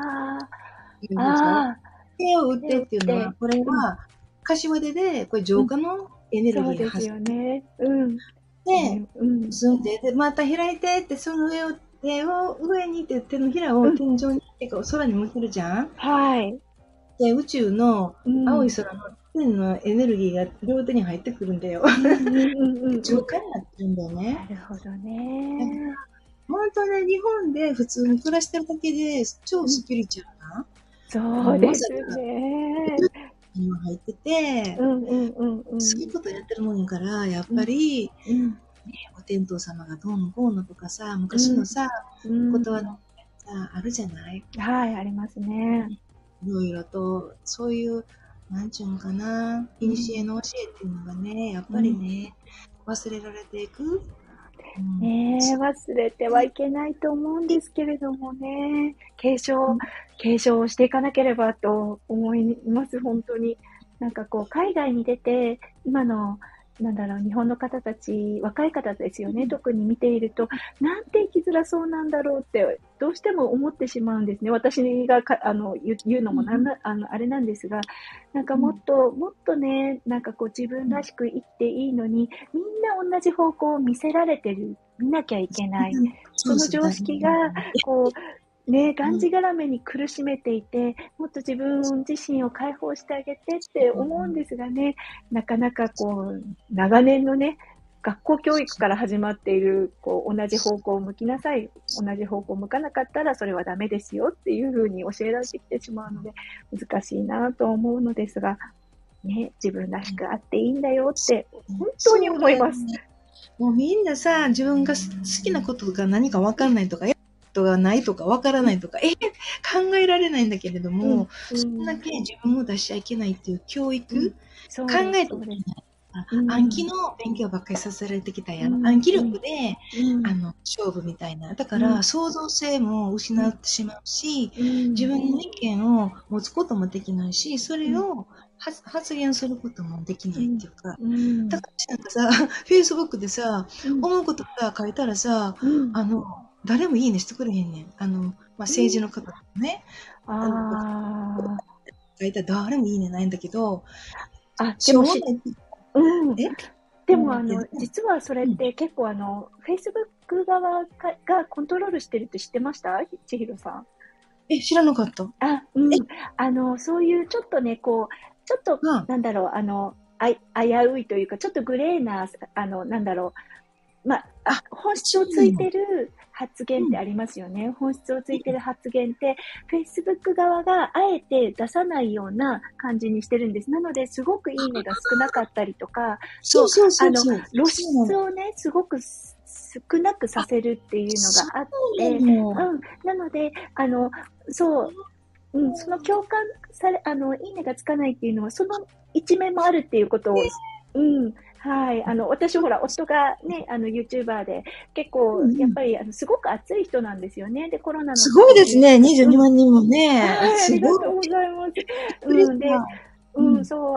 手を打ってっていうのは、これは、柏手で、これ浄化のエネルギーが発生。そうですよね。 で、結んで、また開いてって、その手を上にって手のひらを天井にって空に向けるじゃん？ はい。 で、宇宙の青い空の天のエネルギーが両手に入ってくるんだよ。浄化になってるんだよね。 なるほどね。 本当ね、日本で普通に暮らしてるだけで、超スピリチュアルな。 そうですね。 入ってて、そういうことやってるもんやから、やっぱり、お天道様がどうのこうのとかさ、昔のさ、ことはあるじゃない？ はい、ありますね。 いろいろと、そういう、なんちゅうのかな、いにしえの教えっていうのがね、やっぱりね、忘れられていく。 忘れてはいけないと思うんですけれどもね、継承をしていかなければと思います、本当に。海外に出て、今の、日本の方たち、若い方ですよね、特に見ていると、なんて生きづらそうなんだろうって、どうしても思ってしまうんですね。私が言うのもあれなんですが、もっとね、自分らしく生きていいのに、みんな同じ方向を見せられてる、見なきゃいけない。その常識が、がんじがらめに苦しめていて、もっと自分自身を解放してあげてって思うんですがね、なかなか長年のね、学校教育から始まっている、同じ方向を向きなさい。同じ方向を向かなかったらそれはダメですよっていうふうに教えられてきてしまうので、難しいなと思うのですが、ね、自分らしくあっていいんだよって、本当に思います。 もうみんなさ、自分が好きなことが何か分かんないとか、がないとか分からないとか、考えられないんだけれども、そんだけ自分を出しちゃいけないっていう教育、考えていけない。 暗記の勉強ばっかりさせられてきたやん。暗記力で、勝負みたいな。だから、創造性も失ってしまうし、自分の意見を持つこともできないし、それを発言することもできないっていうか。だからなんかさ、Facebook でさ、思うことさ、書いたらさ、誰もいいねしてくれへんねん。政治の方とかね。書いたら誰もいいねないんだけど、 でもでも実はそれって結構Facebook 側がコントロールしてるって知ってました？千尋さん。 知らなかった。 そういうちょっとね、こう、ちょっと、なんだろう、危ういというか、ちょっとグレーな、なんだろう、本質をついてる発言ってありますよね。本質をついてる発言って、Facebook 側があえて出さないような感じにしてるんです。なので、すごくいいねが少なかったりとか、 露出をね、すごく少なくさせるっていうのがあって、なので、その共感され、いいねがつかないっていうのは、その一面もあるっていうことを、はい。私ほら、夫がね、YouTuber で、結構、やっぱり、すごく熱い人なんですよね。で、コロナの。 すごいですね、22万人もね。 ありがとうございます。そう、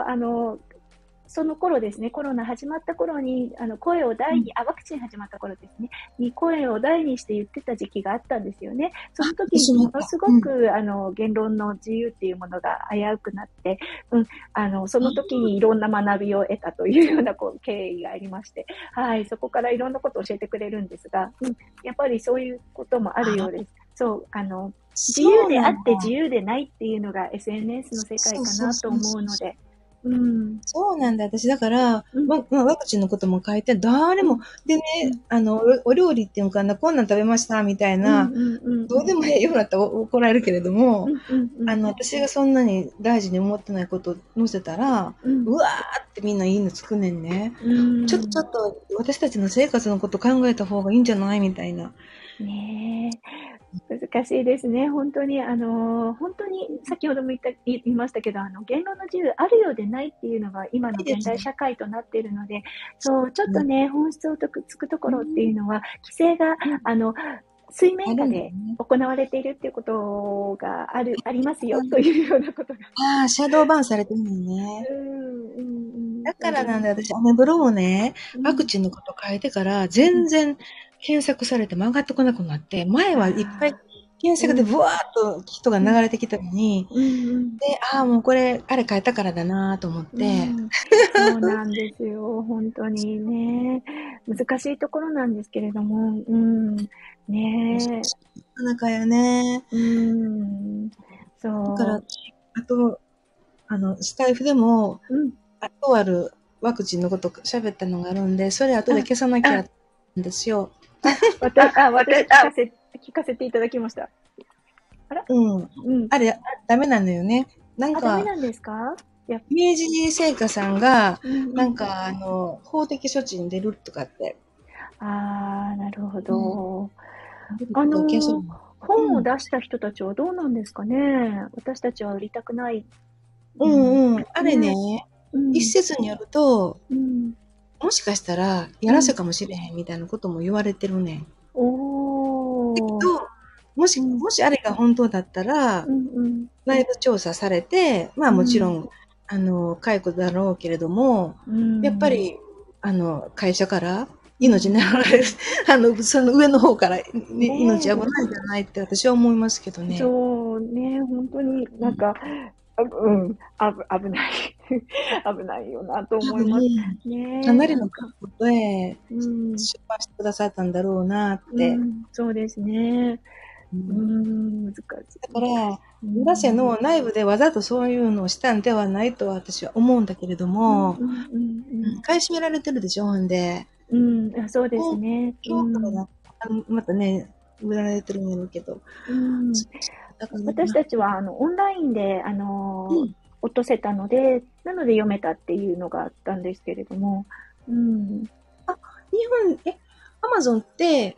その頃ですね、コロナ始まった頃に、声を大に、ワクチン始まった頃ですね、に声を大にして言ってた時期があったんですよね。その時にものすごく、言論の自由っていうものが危うくなって、その時にいろんな学びを得たというような経緯がありまして、はい、そこからいろんなことを教えてくれるんですが、やっぱりそういうこともあるようです。そう、自由であって自由でないっていうのが SNS の世界かなと思うので、 そうなんだ。私、だから、ワクチンのことも書いて、誰も、でね、お料理っていうのかな、こんなん食べました、みたいな、どうでもいいようになったら怒られるけれども、私がそんなに大事に思ってないことを載せたら、うわーってみんないいのつくねんね。ちょっと、私たちの生活のこと考えた方がいいんじゃないみたいな。 ねえ。難しいですね。本当に、本当に、先ほども言いましたけど、言論の自由あるようでないっていうのが今の現代社会となっているので、そう、ちょっとね、本質をつくところっていうのは、規制が、水面下で行われているっていうことがありますよというようなことが。 シャドーバンされてるのね。だからなんだ、私、アメブロをね、ワクチンのこと書いてから、全然検索されても上がってこなくなって、前はいっぱい検索でブワーっと人が流れてきたのに、で、もうこれ、あれ書いたからだなと思って。 そうなんですよ。本当にね。難しいところなんですけれども、ねえ。 なかなかやね。 そう。 だから、あと、スタイフでも、とあるワクチンのこと喋ったのがあるんで、それ後で消さなきゃんですよ。 私聞かせていただきました。あら？ あれ、ダメなのよね。なんか、 ダメなんですか？ 明治製菓さんが、なんか、法的処置に出るとかって。 なるほど。本を出した人たちはどうなんですかね。私たちは売りたくない。 あれね、一説によると、もしかしたら、やらせかもしれへんみたいなことも言われてるねん。だけど、もしあれが本当だったら、内部調査されて、もちろん、解雇だろうけれども、やっぱり、会社から、命狙われる、その上の方から、命危ないんじゃないって私は思いますけどね。 そうね、本当になんか、危ない。危ないよなと思います。ね、 かなりの覚悟で、出版してくださったんだろうなって。 そうですね。難しい。 だから、浦瀬の内部でわざとそういうのをしたんではないと私は思うんだけれども、買い占められてるでしょ、ほんで。 そうですね。 またね、売られてるんやろうけど。 私たちはオンラインで落とせたので、なので読めたっていうのがあったんですけれども。 日本、アマゾンって、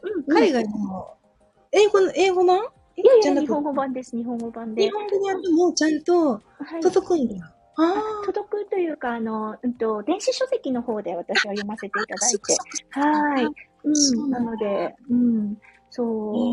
海外の英語版？ いやいや、日本語版です、日本語版で。 日本語版でもちゃんと届くんだ。 届くというか、電子書籍の方で私は読ませていただいて。はい。なので、そう、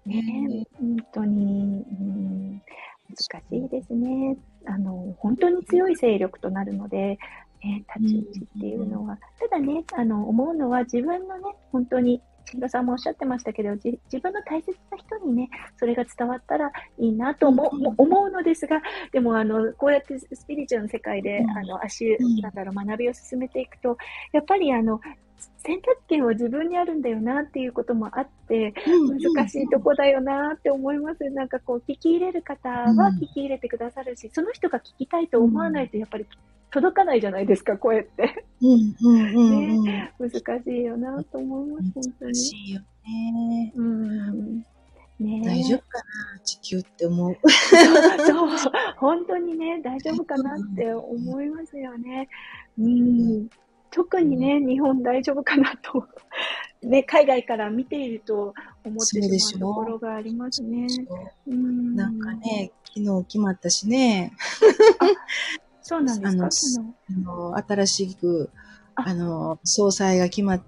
ね、本当に、難しいですね。本当に強い勢力となるので、立ち打ちっていうのは。ただね、思うのは自分のね、本当に、新田さんもおっしゃってましたけど、自分の大切な人にね、それが伝わったらいいなと思うのですが、でもこうやってスピリチュアルの世界で、学びを進めていくと、やっぱり選択権は自分にあるんだよなっていうこともあって、難しいとこだよなって思います。なんかこう、聞き入れる方は聞き入れてくださるし、その人が聞きたいと思わないとやっぱり届かないじゃないですか、声って。ね、難しいよなと思います、本当に。 難しいよね。 ね、 大丈夫かな、地球って思う。 そう、本当にね、大丈夫かなって思いますよね。特にね、日本大丈夫かなと、ね、海外から見ていると思ってしまうところがありますね。 なんかね、昨日決まったしね。 そうなんですか？ 新しく、総裁が決まって。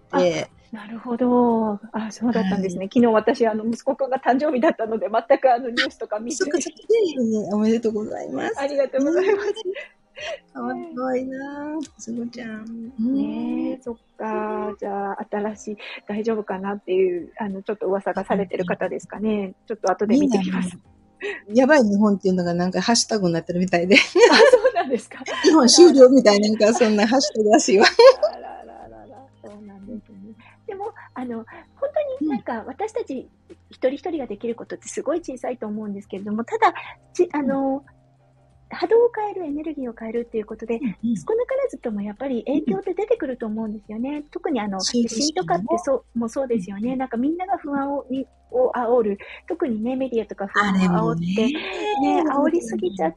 なるほど。そうだったんですね。昨日私、息子くんが誕生日だったので、全くニュースとか見て。 おめでとうございます。 ありがとうございます。 かわいいなぁ、すごちゃん。 ねえ、そっか。じゃあ、新しい、大丈夫かなっていう、ちょっと噂がされてる方ですかね。ちょっと後で見てきます。 やばい日本っていうのがなんかハッシュタグになってるみたいで。 そうなんですか。 日本終了みたいな、なんかそんなハッシュタグらしいわ。 そうなんですね。でも、本当になんか私たち一人一人ができることってすごい小さいと思うんですけれども、ただ、波動を変える、エネルギーを変えるっていうことで、少なからずともやっぱり影響って出てくると思うんですよね。特に地震とかってそうですよね。なんかみんなが不安を煽る。特にね、メディアとか不安を煽って、ね、煽りすぎちゃって、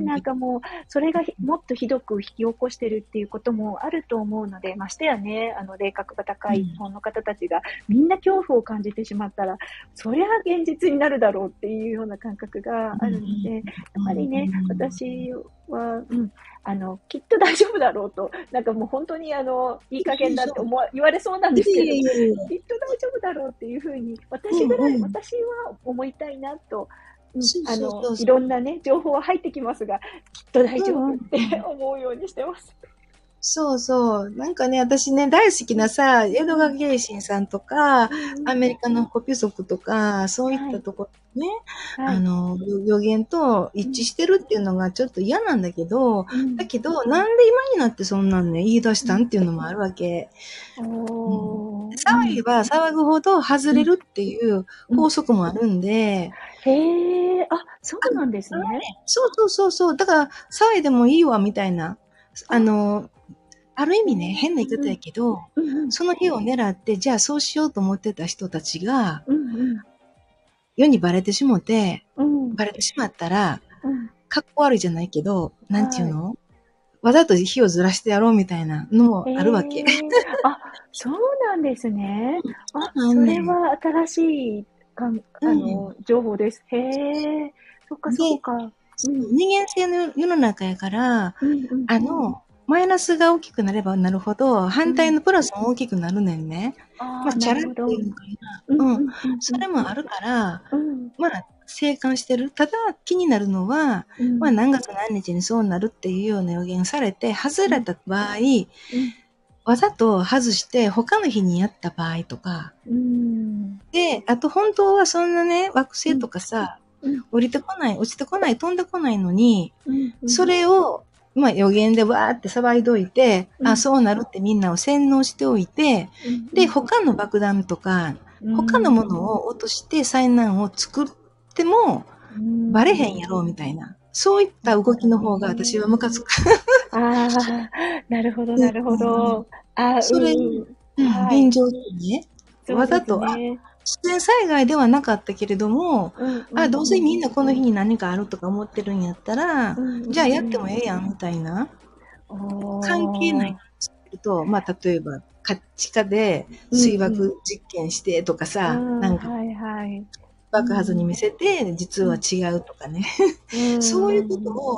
なんかもう、それがもっとひどく引き起こしてるっていうこともあると思うので、ましてやね、霊格が高い日本の方たちがみんな恐怖を感じてしまったら、そりゃ現実になるだろうっていうような感覚があるので、やっぱりね、私は、きっと大丈夫だろうと、なんかもう本当にいい加減だって言われそうなんですけど、きっと大丈夫だろうっていうふうに、私は思いたいなと、いろんなね、情報は入ってきますが、きっと大丈夫って思うようにしてます。 そうそう。なんかね、私ね、大好きなさ、江戸川慶心さんとか、アメリカのコピ族とか、そういったところね、予言と一致してるっていうのがちょっと嫌なんだけど、だけど、なんで今になってそんなんね、言い出したんっていうのもあるわけ。騒げば騒ぐほど外れるっていう法則もあるんで。 そうなんですね。 そう。だから、騒いでもいいわ、みたいな。ある意味ね、変な言い方やけど、その日を狙って、じゃあそうしようと思ってた人たちが、世にバレてしもて、バレてしまったら、かっこ悪いじゃないけど、なんていうの、わざと火をずらしてやろうみたいなのもあるわけ。 そうなんですね。それは新しい情報です。そっか。 人間性の世の中やから、マイナスが大きくなればなるほど、反対のプラスも大きくなるねんね。チャラっていうのかな。それもあるから、静観してる。ただ気になるのは、何月何日にそうなるっていうような予言されて、外れた場合、わざと外して他の日にやった場合とか。で、あと本当はそんなね、惑星とかさ、落ちてこない、飛んでこないのに、それを、予言でわーって騒いどいて、そうなるってみんなを洗脳しておいて、で、他の爆弾とか、他のものを落として災難を作っても、バレへんやろうみたいな。そういった動きの方が私はムカつく。 なるほど。 それ、便乗にね、わざと、自然災害ではなかったけれども、どうせみんなこの日に何かあるとか思ってるんやったら、じゃあやってもええやんみたいな。関係ないと、例えば、地下で水爆実験してとかさ、なんか、爆発に見せて、実は違うとかね。そういうことを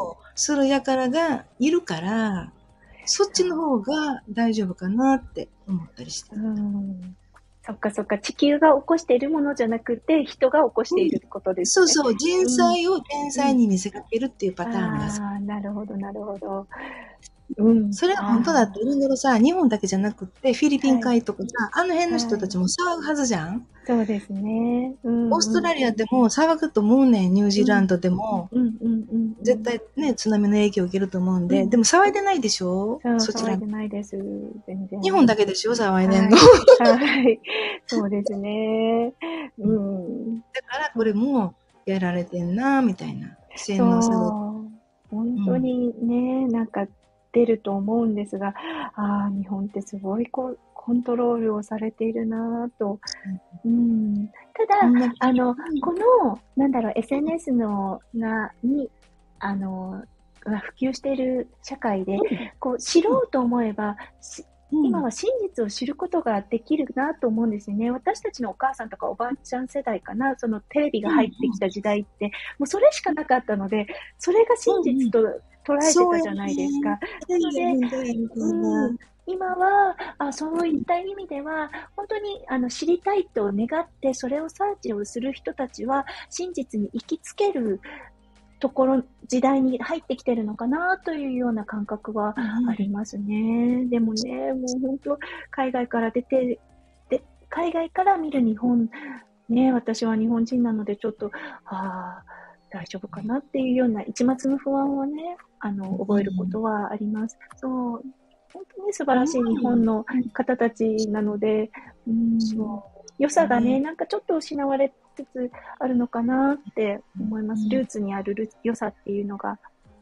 する輩がいるから、そっちの方が大丈夫かなって思ったりして。 そっかそっか。地球が起こしているものじゃなくて、人が起こしていることですね。 そうそう。人災を天災に見せかけるっていうパターンが。 ああ、なるほど、なるほど。 それは本当だって、いろいろさ、日本だけじゃなくって、フィリピン海とかさ、あの辺の人たちも騒ぐはずじゃん。 そうですね。 オーストラリアでも騒ぐと思うねん、ニュージーランドでも。絶対ね、津波の影響を受けると思うんで。でも騒いでないでしょ、そちら。 騒いでないです。全然。 日本だけでしょ騒いでんの。 はい。そうですね。 だからこれもやられてんな、みたいな。洗脳されて。 本当にね、なんか出ると思うんですが、日本ってすごいコントロールをされているなぁと。ただ、この、SNS に、普及している社会で、知ろうと思えば、今は真実を知ることができるなと思うんですよね。私たちのお母さんとかおばあちゃん世代かな、そのテレビが入ってきた時代って、もうそれしかなかったので、それが真実と捉えてたじゃないですか。なので、今はそういった意味では、本当に知りたいと願って、それをサーチをする人たちは、真実に行きつける時代に入ってきてるのかなというような感覚はありますね。でもね、もう本当、海外から海外から見る日本、ね、私は日本人なのでちょっと、大丈夫かなっていうような一抹の不安をね、覚えることはあります。そう、本当に素晴らしい日本の方たちなので、良さがね、なんかちょっと失われつつあるのかなって思います。ルーツにある良さっていうのが。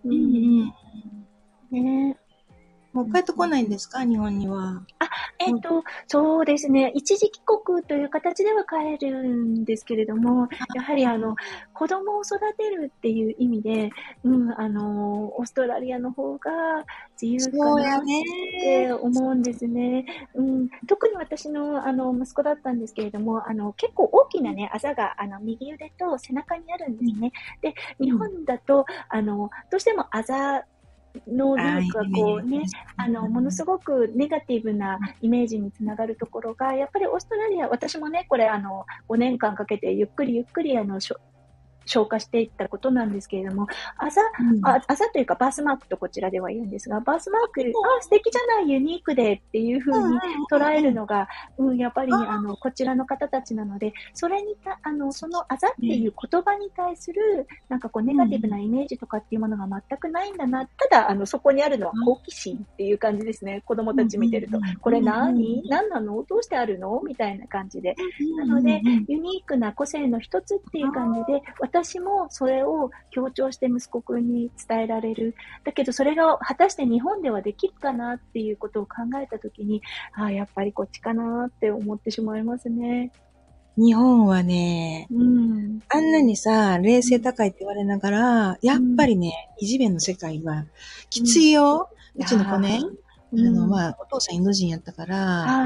ね。 もう帰ってこないんですか、日本には。 そうですね。一時帰国という形では帰るんですけれども、やはり子供を育てるっていう意味で、オーストラリアの方が自由かなって思うんですね。特に私の息子だったんですけれども、結構大きなね、あざが右腕と背中にあるんですね。で、日本だと、どうしてもあざのなんかこうね、ものすごくネガティブなイメージにつながるところが、やっぱりオーストラリア、私もね、これ5年間かけてゆっくり消化していったことなんですけれども、あざというかバースマークとこちらでは言うんですが、バースマーク、素敵じゃない、ユニークでっていう風に捉えるのが、やっぱりこちらの方たちなので、それにそのあざっていう言葉に対する、なんかこうネガティブなイメージとかっていうものが全くないんだな。ただ、そこにあるのは好奇心っていう感じですね。子供たち見てると。これ何なのどうしてあるのみたいな感じで。なので、ユニークな個性の一つっていう感じで、私もそれを強調して息子くんに伝えられる。だけどそれが果たして日本ではできるかなっていうことを考えたときに、やっぱりこっちかなって思ってしまいますね。 日本はね、あんなにさ、冷静高いって言われながら、やっぱりね、異次元の世界はきついよ。うちの子ね、お父さんインド人やったから、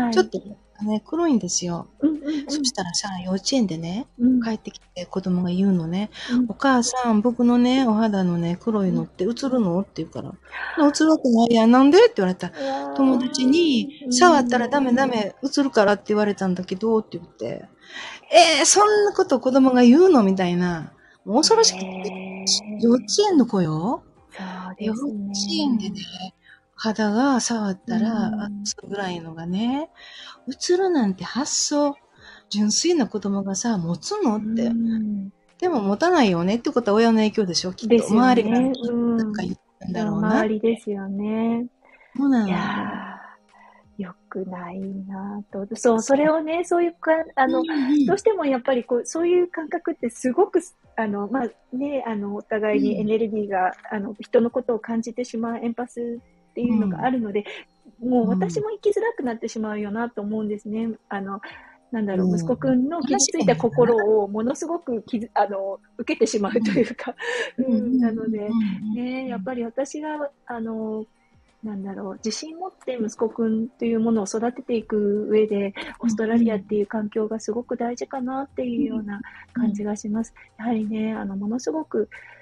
ちょっとね、黒いんですよ。そしたらさ、幼稚園でね、帰ってきて子供が言うのね、お母さん、僕のね、お肌のね、黒いのって映るのって言うから、映るわけないやん、なんでって言われた。友達に、触ったらダメ、映るからって言われたんだけど、って言って、そんなこと子供が言うのみたいな。もう恐ろしくて。幼稚園の子よ。幼稚園でね、肌が触ったら、それぐらいのがね、映るなんて発想、純粋な子供がさ、持つのって。でも持たないよねってことは親の影響でしょ、きっと。周りがなんか言ったんだろうな。 周りですよね。 そうなの。 いや良くないなと。そう、それをね、そういうか、どうしてもやっぱりそういう感覚ってすごく、お互いにエネルギーが、人のことを感じてしまうエンパスっていうのがあるので、もう私も生きづらくなってしまうよなと思うんですね。息子くんの傷ついた心をものすごく受けてしまうというか、なので、ね、やっぱり私が、自信持って息子くんというものを育てていく上で、オーストラリアっていう環境がすごく大事かなっていうような感じがします。やはりね、ものすごく、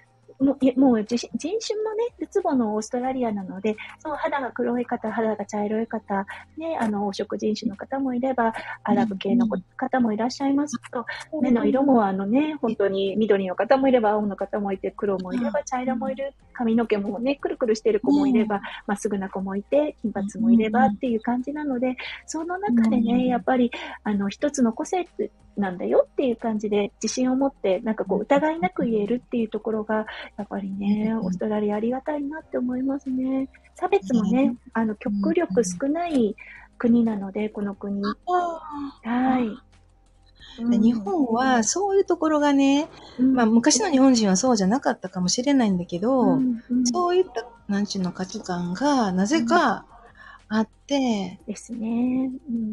もう人種もね、るつぼのオーストラリアなので、そう、肌が黒い方、肌が茶色い方、ね、黄色人種の方もいれば、アラブ系の方もいらっしゃいますと、目の色も本当に緑の方もいれば、青の方もいて、黒もいれば、茶色もいる、髪の毛もね、くるくるしてる子もいれば、まっすぐな子もいて、金髪もいればっていう感じなので、その中でね、やっぱり、一つの個性なんだよっていう感じで自信を持ってなんかこう疑いなく言えるっていうところがやっぱりね、オーストラリアありがたいなって思いますね。差別もね、極力少ない国なので、この国。はい。 日本はそういうところがね、まあ昔の日本人はそうじゃなかったかもしれないんだけど、そういったなんちゅうの価値観がなぜかあって、 ですね。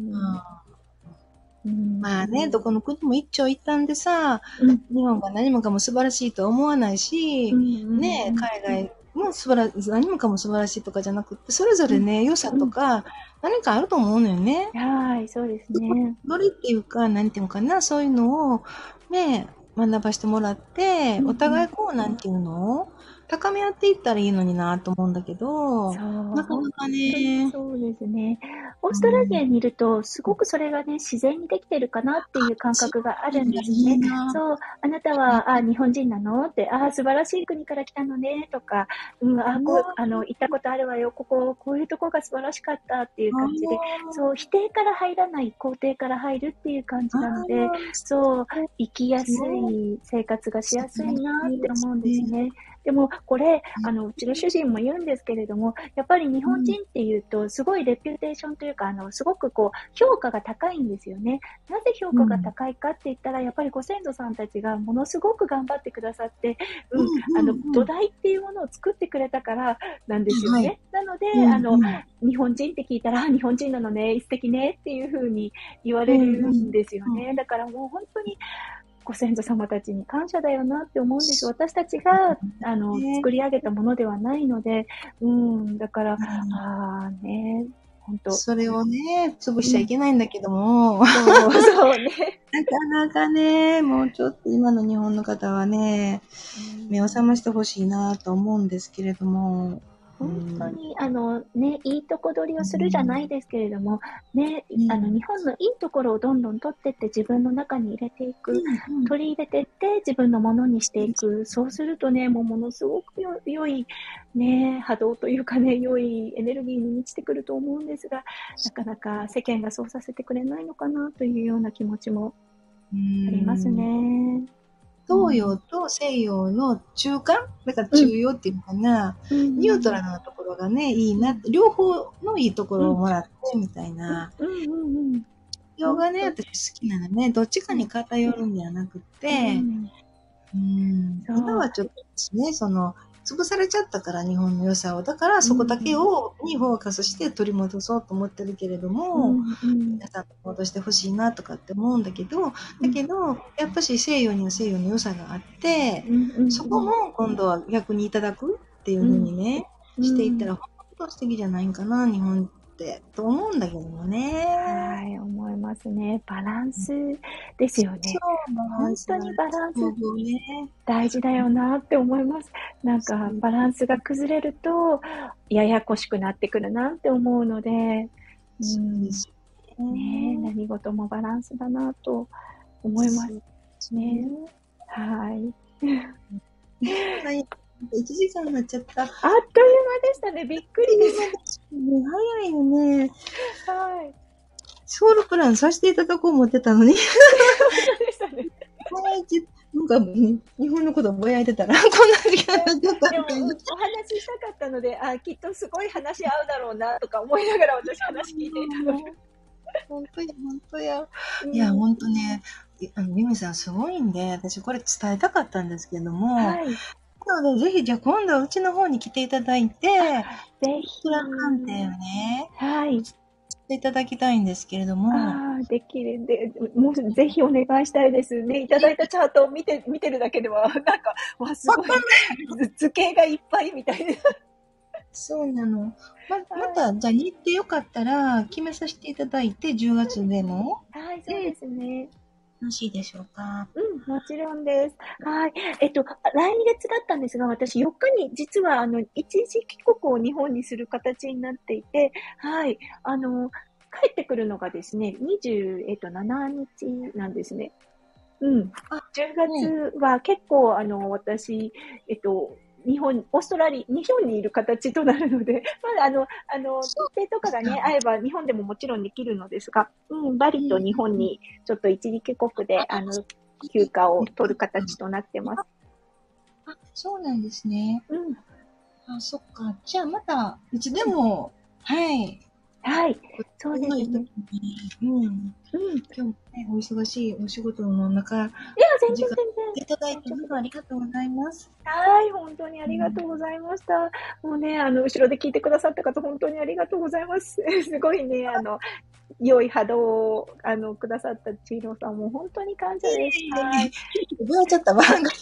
まあね、どこの国も一長一短でさ、日本が何もかも素晴らしいとは思わないし、ね、海外も何もかも素晴らしいとかじゃなくて、それぞれね、良さとか、何かあると思うのよね。 はい、そうですね。 ノリっていうか、何ていうのかな、そういうのを、ね、学ばしてもらって、お互いこう、なんていうの高め合っていったらいいのになと思うんだけど、なかなかね。 そうですね。オーストラリアにいると、すごくそれがね、自然にできてるかなっていう感覚があるんですね。そう、あなたは、日本人なのって、素晴らしい国から来たのね、とか、行ったことあるわよ、こういうとこが素晴らしかったっていう感じで、そう、否定から入らない、肯定から入るっていう感じなので、そう、生きやすい、生活がしやすいなって思うんですね。でも、これ、うちの主人も言うんですけれども、やっぱり日本人っていうと、すごいレピュテーションというか、すごくこう、評価が高いんですよね。なぜ評価が高いかって言ったら、やっぱりご先祖さんたちがものすごく頑張ってくださって、土台っていうものを作ってくれたからなんですよね。なので、日本人って聞いたら、日本人なのね、素敵ねっていうふうに言われるんですよね。だからもう本当に、ご先祖様たちに感謝だよなって思うんです。私たちが、作り上げたものではないので、だから、本当。 それをね、潰しちゃいけないんだけども。 そうね。 なかなかね、もうちょっと今の日本の方はね、目を覚ましてほしいなと思うんですけれども。 本当に、いいとこ取りをするじゃないですけれども、ね、日本のいいところをどんどん取ってって自分の中に入れていく、取り入れてって自分のものにしていく、そうするとね、ものすごく良い、ね、波動というかね、良いエネルギーに満ちてくると思うんですが、なかなか世間がそうさせてくれないのかなというような気持ちもありますね。 東洋と西洋の中間だから中洋っていうのかな、ニュートラルなところがね、いいなって、両方のいいところをもらってみたいな。洋がね、私好きなのね、どっちかに偏るんではなくて、今はちょっとね、潰されちゃったから日本の良さを。だからそこだけにフォーカスして取り戻そうと思ってるけれども、皆さん戻してほしいなとかって思うんだけど、やっぱし西洋には西洋の良さがあって、そこも今度は逆にいただくっていう風にね、していったら本当素敵じゃないんかな、日本って、と思うんだけどもね。 はい、思いますね。バランスですよね。本当にバランス大事だよなって思います。なんかバランスが崩れるとややこしくなってくるなって思うので、何事もバランスだなと思いますね。はい。 1時間になっちゃった。 あっという間でしたね。びっくりです。 早いよね。 はい。 ソウルプランさせていただこう思ってたのに。 そうでしたね。 なんか、日本のことぼやいてたら、こんな時間になっちゃった。 でも、お話ししたかったので、きっとすごい話合うだろうな、とか思いながら私話聞いていたので。 本当や。いや、本当ね、ユミさんすごいんで、私これ伝えたかったんですけども、なので、ぜひ、じゃあ今度はうちの方に来ていただいて、ぜひ。プラ鑑定をね、していただきたいんですけれども。 できるんで、もうぜひお願いしたいですね。いただいたチャートを見てるだけでは、なんか、すごい、図形がいっぱいみたいな。 そうなの。また、じゃあ日程よかったら決めさせていただいて、10月でも。 はい、そうですね。 ろしいでしょうか？ もちろんです。はい。来月だったんですが、私4日に実は一時帰国を日本にする形になっていて、はい。帰ってくるのがですね、27日なんですね。 あ、 10 はい。 月は結構私、日本にいる形となるので、まだ日そう程とかがね、 ですか。 合えば日本でももちろんできるのですが、バリと日本うん。 にちょっと一時帰国あ、 で、休暇をそう取るか。 形となってます。 そうなんですね。 うん。 あ、そっか。じゃあまた、いつでも、はい。 はい。 ごそう都合のいい時ですね。 に、 い今日もね、お忙しいお仕事の中、 や、全然時間いただい全然、 て、本大丈夫です。 当ありがとうございます。 はい、本当にありがとうん。 うございました。もうね、後ろで聞いてくださった方、本当にありがとうございます。すごいね、良い波動を、くださった千尋さんも本当に感謝いえです。 いえいえ、 はい。 ぼやっちゃったわ。なんか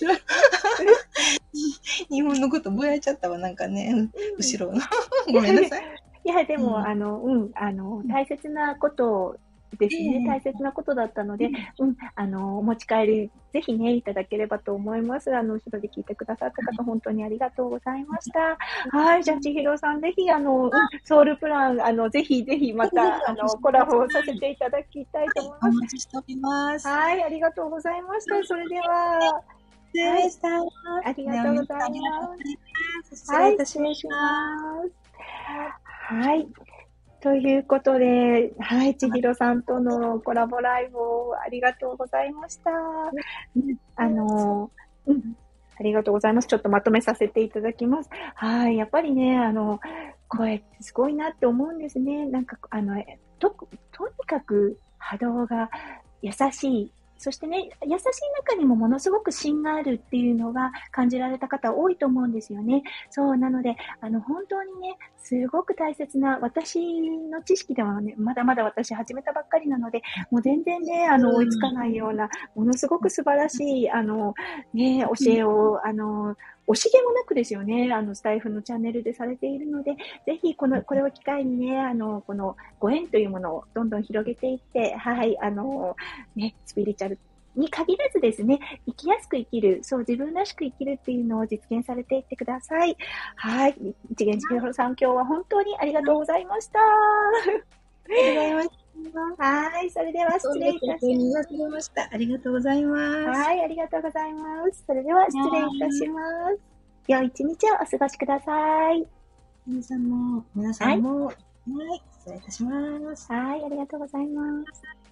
日本のことぼやっちゃったわ。なんかね、 うん。 後ろの。ごめんなさい。 いや、でも、 うん。うん。 大切なことでえすね。大え、 切なことだったので、 うん。 お持ち帰り、ぜひね、いただければと思います。後ろで聞いてくださった方、本当にありがとうございました。はい。じゃあ、千尋さん、ぜひ、ソウルプラン、ぜひぜひ、まぜひぜひた、 お越しコラください。 ボさせていただきたいと思いおます。 待ちしております。 はい。ありがとうございました。それでは、 失はい。 礼した。 ありがではとうご皆さんありがざいまとうございます。 す。 失礼はい。 いたしまし失礼します。 た。 はい。ということで、はい、千あ尋さんとのコラボライブをありがとうございました。あの、うん、ありがとうございます。ちょっとまとめさせていただきます。はい、やっぱりね、声ってすごいなって思うんですね。なんか、とにかく波動が優しい。そしてね、優しい中にもものすごく芯があるっていうのが感じられた方多いと思うんですよね。そう、なので、本当にね、すごく大切な、私の知識ではね、まだまだ私始めたばっかりなので、もう全然ね、追いつかないような、ものすごく素晴らしい、ね、教えを、惜しげもなくですよね、スタイフのチャンネルでされているので、ぜひこれを機会にね、このご縁というものをどんどん広げていって、はい、ね、スピリチュアルに限らずですね、生きやすく生きる、そう自分らしく生きるっていうのを実現されていってください。はい。一元千尋さん、今日は本当にありがとうございました。 ありがとうございました。 はい。それでは失そんな礼いたしことにます。 なりました。ありがとうございます。 はい。ありがとうございます。それでは失礼いたします。良い一日をお過ごしください。 皆さんも、 はい。 はい、失礼いたします。 はい。ありがとうございます。